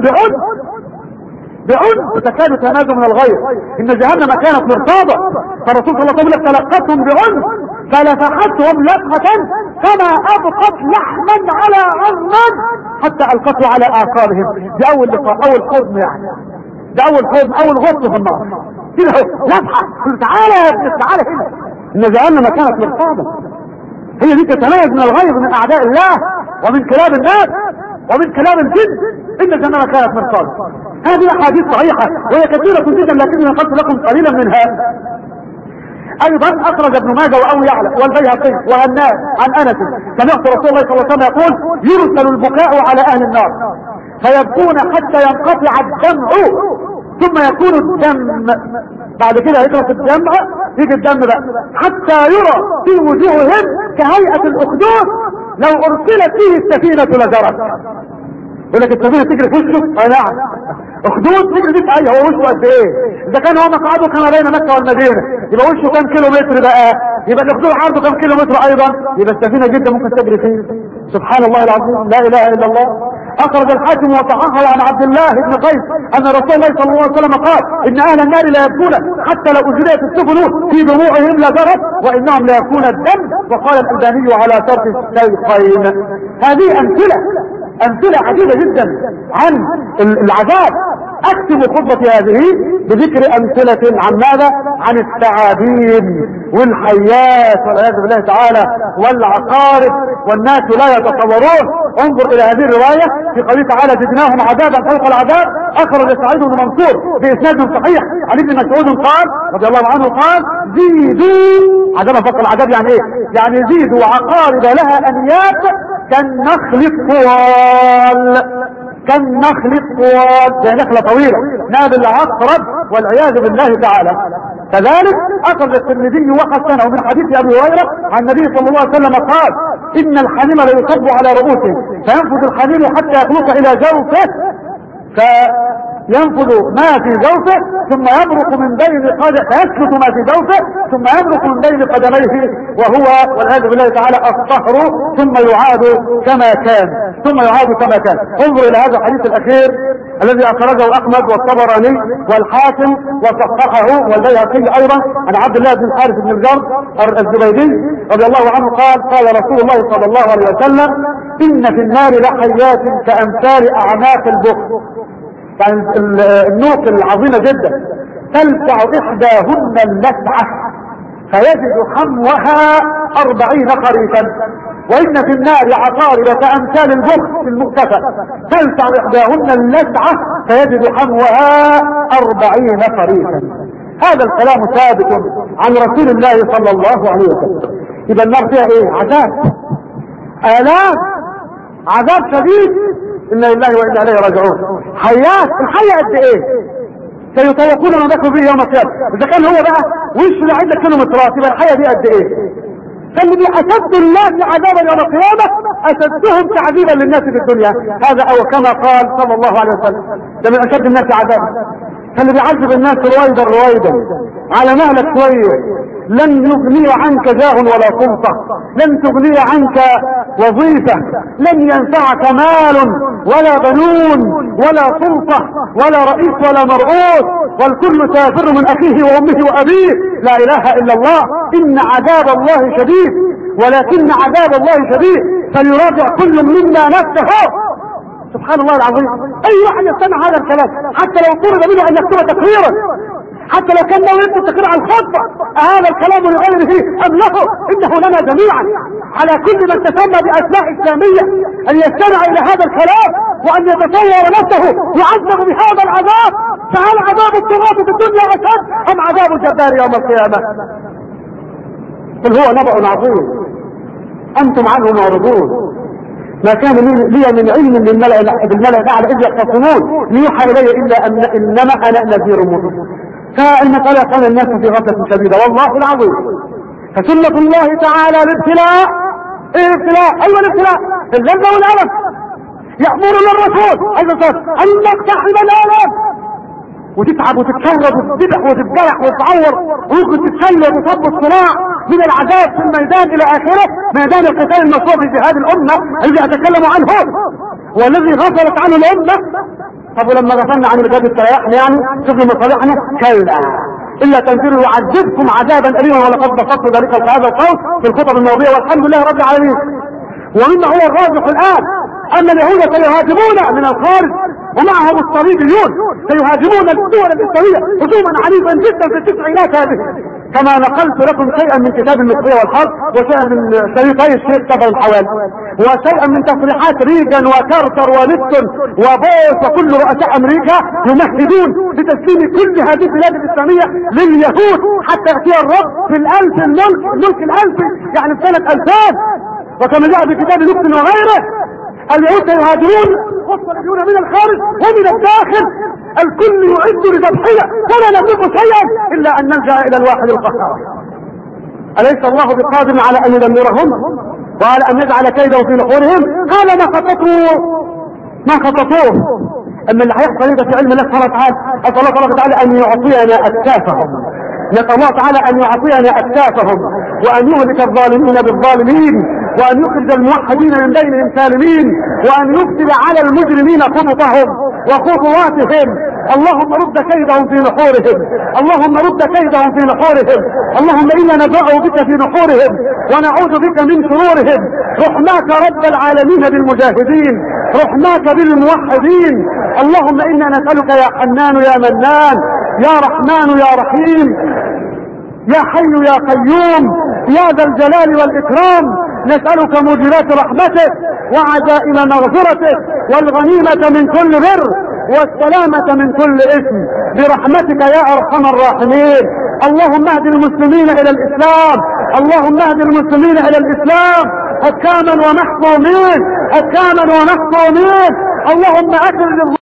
بعنف تكاد تنازل من الغيظ. ان جهنم كانت مرصاده، فالرسول صلى الله عليه وسلم تلقتهم بعنف فلفحتهم لفحة فما ابقت لحما على عظم حتى القته على اعقابهم. دي اول لقاء، اول حضن، يعني ده اول حضن، اول غصن في النار كده اهو لفحة. تعالى يا ابن تعالى هنا. ان جهنم كانت مرصاده، هي دي تتميز من الغيظ من اعداء الله ومن كلاب الناس ومن كلام الجن. ان جهنم كانت مرصاده. هذه احاديث صحيحة وهي كثيرة جدا لكني نقلت لكم قليلا منها. ايضا اخرج ابن ماجه وابو يعلى والبيهقي وهناد عن انس سمعت رسول الله صلى الله عليه وسلم يقول: يرسل البكاء على اهل النار فيبكون حتى ينقطع الدمع ثم يكون الدم بعد كده يخلص الدمع يجي الدم بقى حتى يرى في وجوههم كهيئة الاخدود لو ارسلت فيه السفينة لجرت. يقول لك السفينة تجري في وشه؟ نعم. اخدود تجري دي في ايه؟ هو وشه قد ايه؟ اذا كان هو مقعده كان بين مكة والمدينة يبقى وشه كام كيلو متر بقى؟ يبقى الاخدود عرضه كام كيلو متر ايضا؟ يبقى السفينة جدا ممكن تجري فيه. سبحان الله العظيم، لا اله الا الله. اخرج الحاكم وصححه عن عبد الله بن قيس ان رسول الله صلى الله عليه وسلم قال: ان اهل النار لا يبكون حتى لو اجريت السفن في دموعهم لجرت وانهم لا يبكون الدم. وقال الالباني على شرط الشيخين. هذه امثلة عجيبة جدا عن العذاب اختم خطبتي هذه بذكر امثلة عن ماذا؟ عن الثعابين والحيات والعياذ بالله تعالى والعقارب، والناس لا يتصورون. انظر الى هذه الرواية في قوله تعالى زدناهم عذابا فوق العذاب. اخرج سعيد بن منصور باسناد صحيح عن ابن مسعود قال رضي الله عنه قال زيدوا عذابا فوق العذاب. يعني ايه؟ يعني زيدوا عقارب لها انياب كالنخل الطوال، كالنخل الطوال، زي نخلة طويلة نابل العقرب والعياذ بالله تعالى. كذلك اخذ الترمذي وحسنه من حديث ابي هريره عن النبي صلى الله عليه وسلم قال ان الحميم ليصب على رؤوسه فينفذ الحميم حتى يخلص الى جوفه، فينفذ ما في جوفه ثم يبرق من بين قدميه، فيسكت ما في جوفه ثم يبرق من بين قدميه وهو والعياذ بالله تعالى الصهر، ثم يعاد كما كان، ثم يعاد كما كان. انظر الى هذا الحديث الاخير الذي اخرجه احمد والطبراني والحاكم وصححه والبيهقي ايضا عن عبد الله بن الحارث بن الجرد الزبيدي رضي الله عنه قال قال رسول الله صلى الله عليه وسلم ان في النار لحيات كامثال اعناق البخت، يعني النوق العظيمة جدا، تلسع احداهن اللسعة فيجد حموها 40 خريفا، وان في النار عقارب كامثال البخت المؤتفى تلسع احداهن اللسعة فيجد حموها 40 خريفا. هذا الكلام ثابت عن رسول الله صلى الله عليه وسلم. يبقى النار فيها ايه؟ عذاب، آلام، عذاب شديد، إنا لله وإنا إليه راجعون. حيات، الحية قد إيه؟ سيطوقون ما ذكروا به يوم القيامة. إذا كان هو بقى وش اللي عندك كيلومترات، يبقى الحية دي قد إيه؟ فاللي بيحسد الناس عذابا يوم القيامة أشدهم تعذيبا للناس في الدنيا. هذا أو كما قال صلى الله عليه وسلم ده من أشد الناس عذابا. فاللي بيعذب الناس رويدا رويدا على مهلك شوية لن يغني عنك جاه ولا سلطة، لن تغني عنك وظيفة، لن ينفعك مال ولا بنون ولا سلطة ولا رئيس ولا مرؤوس، والكل سافر من أخيه وأمه وأبيه. لا إله إلا الله. إن عذاب الله شديد، ولكن عذاب الله شديد فليراجع كل منا نفسه. سبحان الله العظيم. أي واحد يستمع هذا الكلام حتى لو طلب منه أن يكتب تقريرا، حتى لو كان ناوي يكتب تقرير على الخطبة، هذا الكلام لغيره أم له؟ إنه لنا جميعا. على كل من تسمى بأسماء إسلامية أن يستمع إلى هذا الكلام وأن يتصور نفسه يعذب بهذا العذاب. فهل عذاب التراب في الدنيا أشد أم عذاب الجبار يوم القيامة؟ قل هو نبأ عظيم أنتم عنه معرضون. ما كان لي من علم بالملأ الأعلى إذ يختصمون ليوحى إلي إلا إنما أنا نذير مبين. فالمسألة كان الناس في غفلة شديدة والله العظيم. فسنة الله تعالى الابتلاء. ايه الابتلاء؟ ايوه الابتلاء، اللذة والألم. يأمر للرسول أن نقتحم الآلام وتتعب وتتشرد وتتذبح وتتجرح وتتعور وممكن تتشلل وتصب الصراع من العذاب في الميدان الى اخره، ميدان القتال المشروع في جهاد الامه الذي اتكلم عنه والذي غفلت عنه الامه. طب ولما غفلنا عن الجهاد استريحنا يعني شوفوا مصالحنا؟ كلا الا تنفروا يعذبكم عذابا اليما ولقد بسطت ذلك هذا القول في الخطب الماضيه والحمد لله رب العالمين. ومما هو الراجح الان ان اليهود سيهاجمون من الخارج ومعهم الصليبيون سيهاجمون الدول الاسلاميه هجوما عنيفا جدا في التسعينات هذه، كما نقلت لكم شيئا من كتاب المصرية والحرب وشيئا من شريطي الشيخ كبر الحوالي وشيئا من تصريحات ريغان وكارتر ونيكسون وبوش وكل رؤساء امريكا يمهدون لتسليم كل هذه البلاد الاسلاميه لليهود حتى ياتي الرب في الملك الالفي، يعني في سنه 2000. وكما جاء في كتاب نيكسون وغيره اليهود سيهاجرون والصليبيون من الخارج ومن الداخل، الكل يعد لتضحية فلا نملك شيئا الا ان نلجأ الى الواحد القهار. اليس الله بقادر على ان يدمرهم وعلى ان يجعل كيده في نحورهم؟ قال ما خططوه. اما اللي هيحصل في علم الله سبحانه وتعالى، اسال الله تعالى ان يعطينا اكتافهم، نسال الله تعالى ان يعطينا اكتافهم وان يهلك الظالمين بالظالمين وان يخرج الموحدين من بينهم سالمين وان يكتب على المجرمين خططهم وخطواتهم. اللهم رد كيدهم في نحورهم، اللهم رد كيدهم في نحورهم، اللهم انا ندعو بك في نحورهم ونعوذ بك من شرورهم. رحماك رب العالمين بالمجاهدين، رحماك بالموحدين، اللهم إنا نسألك يا حنان يا منان يا رحمن يا رحيم يا حي يا قيوم يا ذا الجلال والإكرام، نسألك موجبات رحمتك وعزائم مغفرتك والغنيمة من كل بر والسلامة من كل إثم برحمتك يا أرحم الراحمين. اللهم اهد المسلمين إلى الإسلام، اللهم اهد المسلمين إلى الإسلام حكاما ومحكومين، حكاما ومحكومين. اللهم أخرج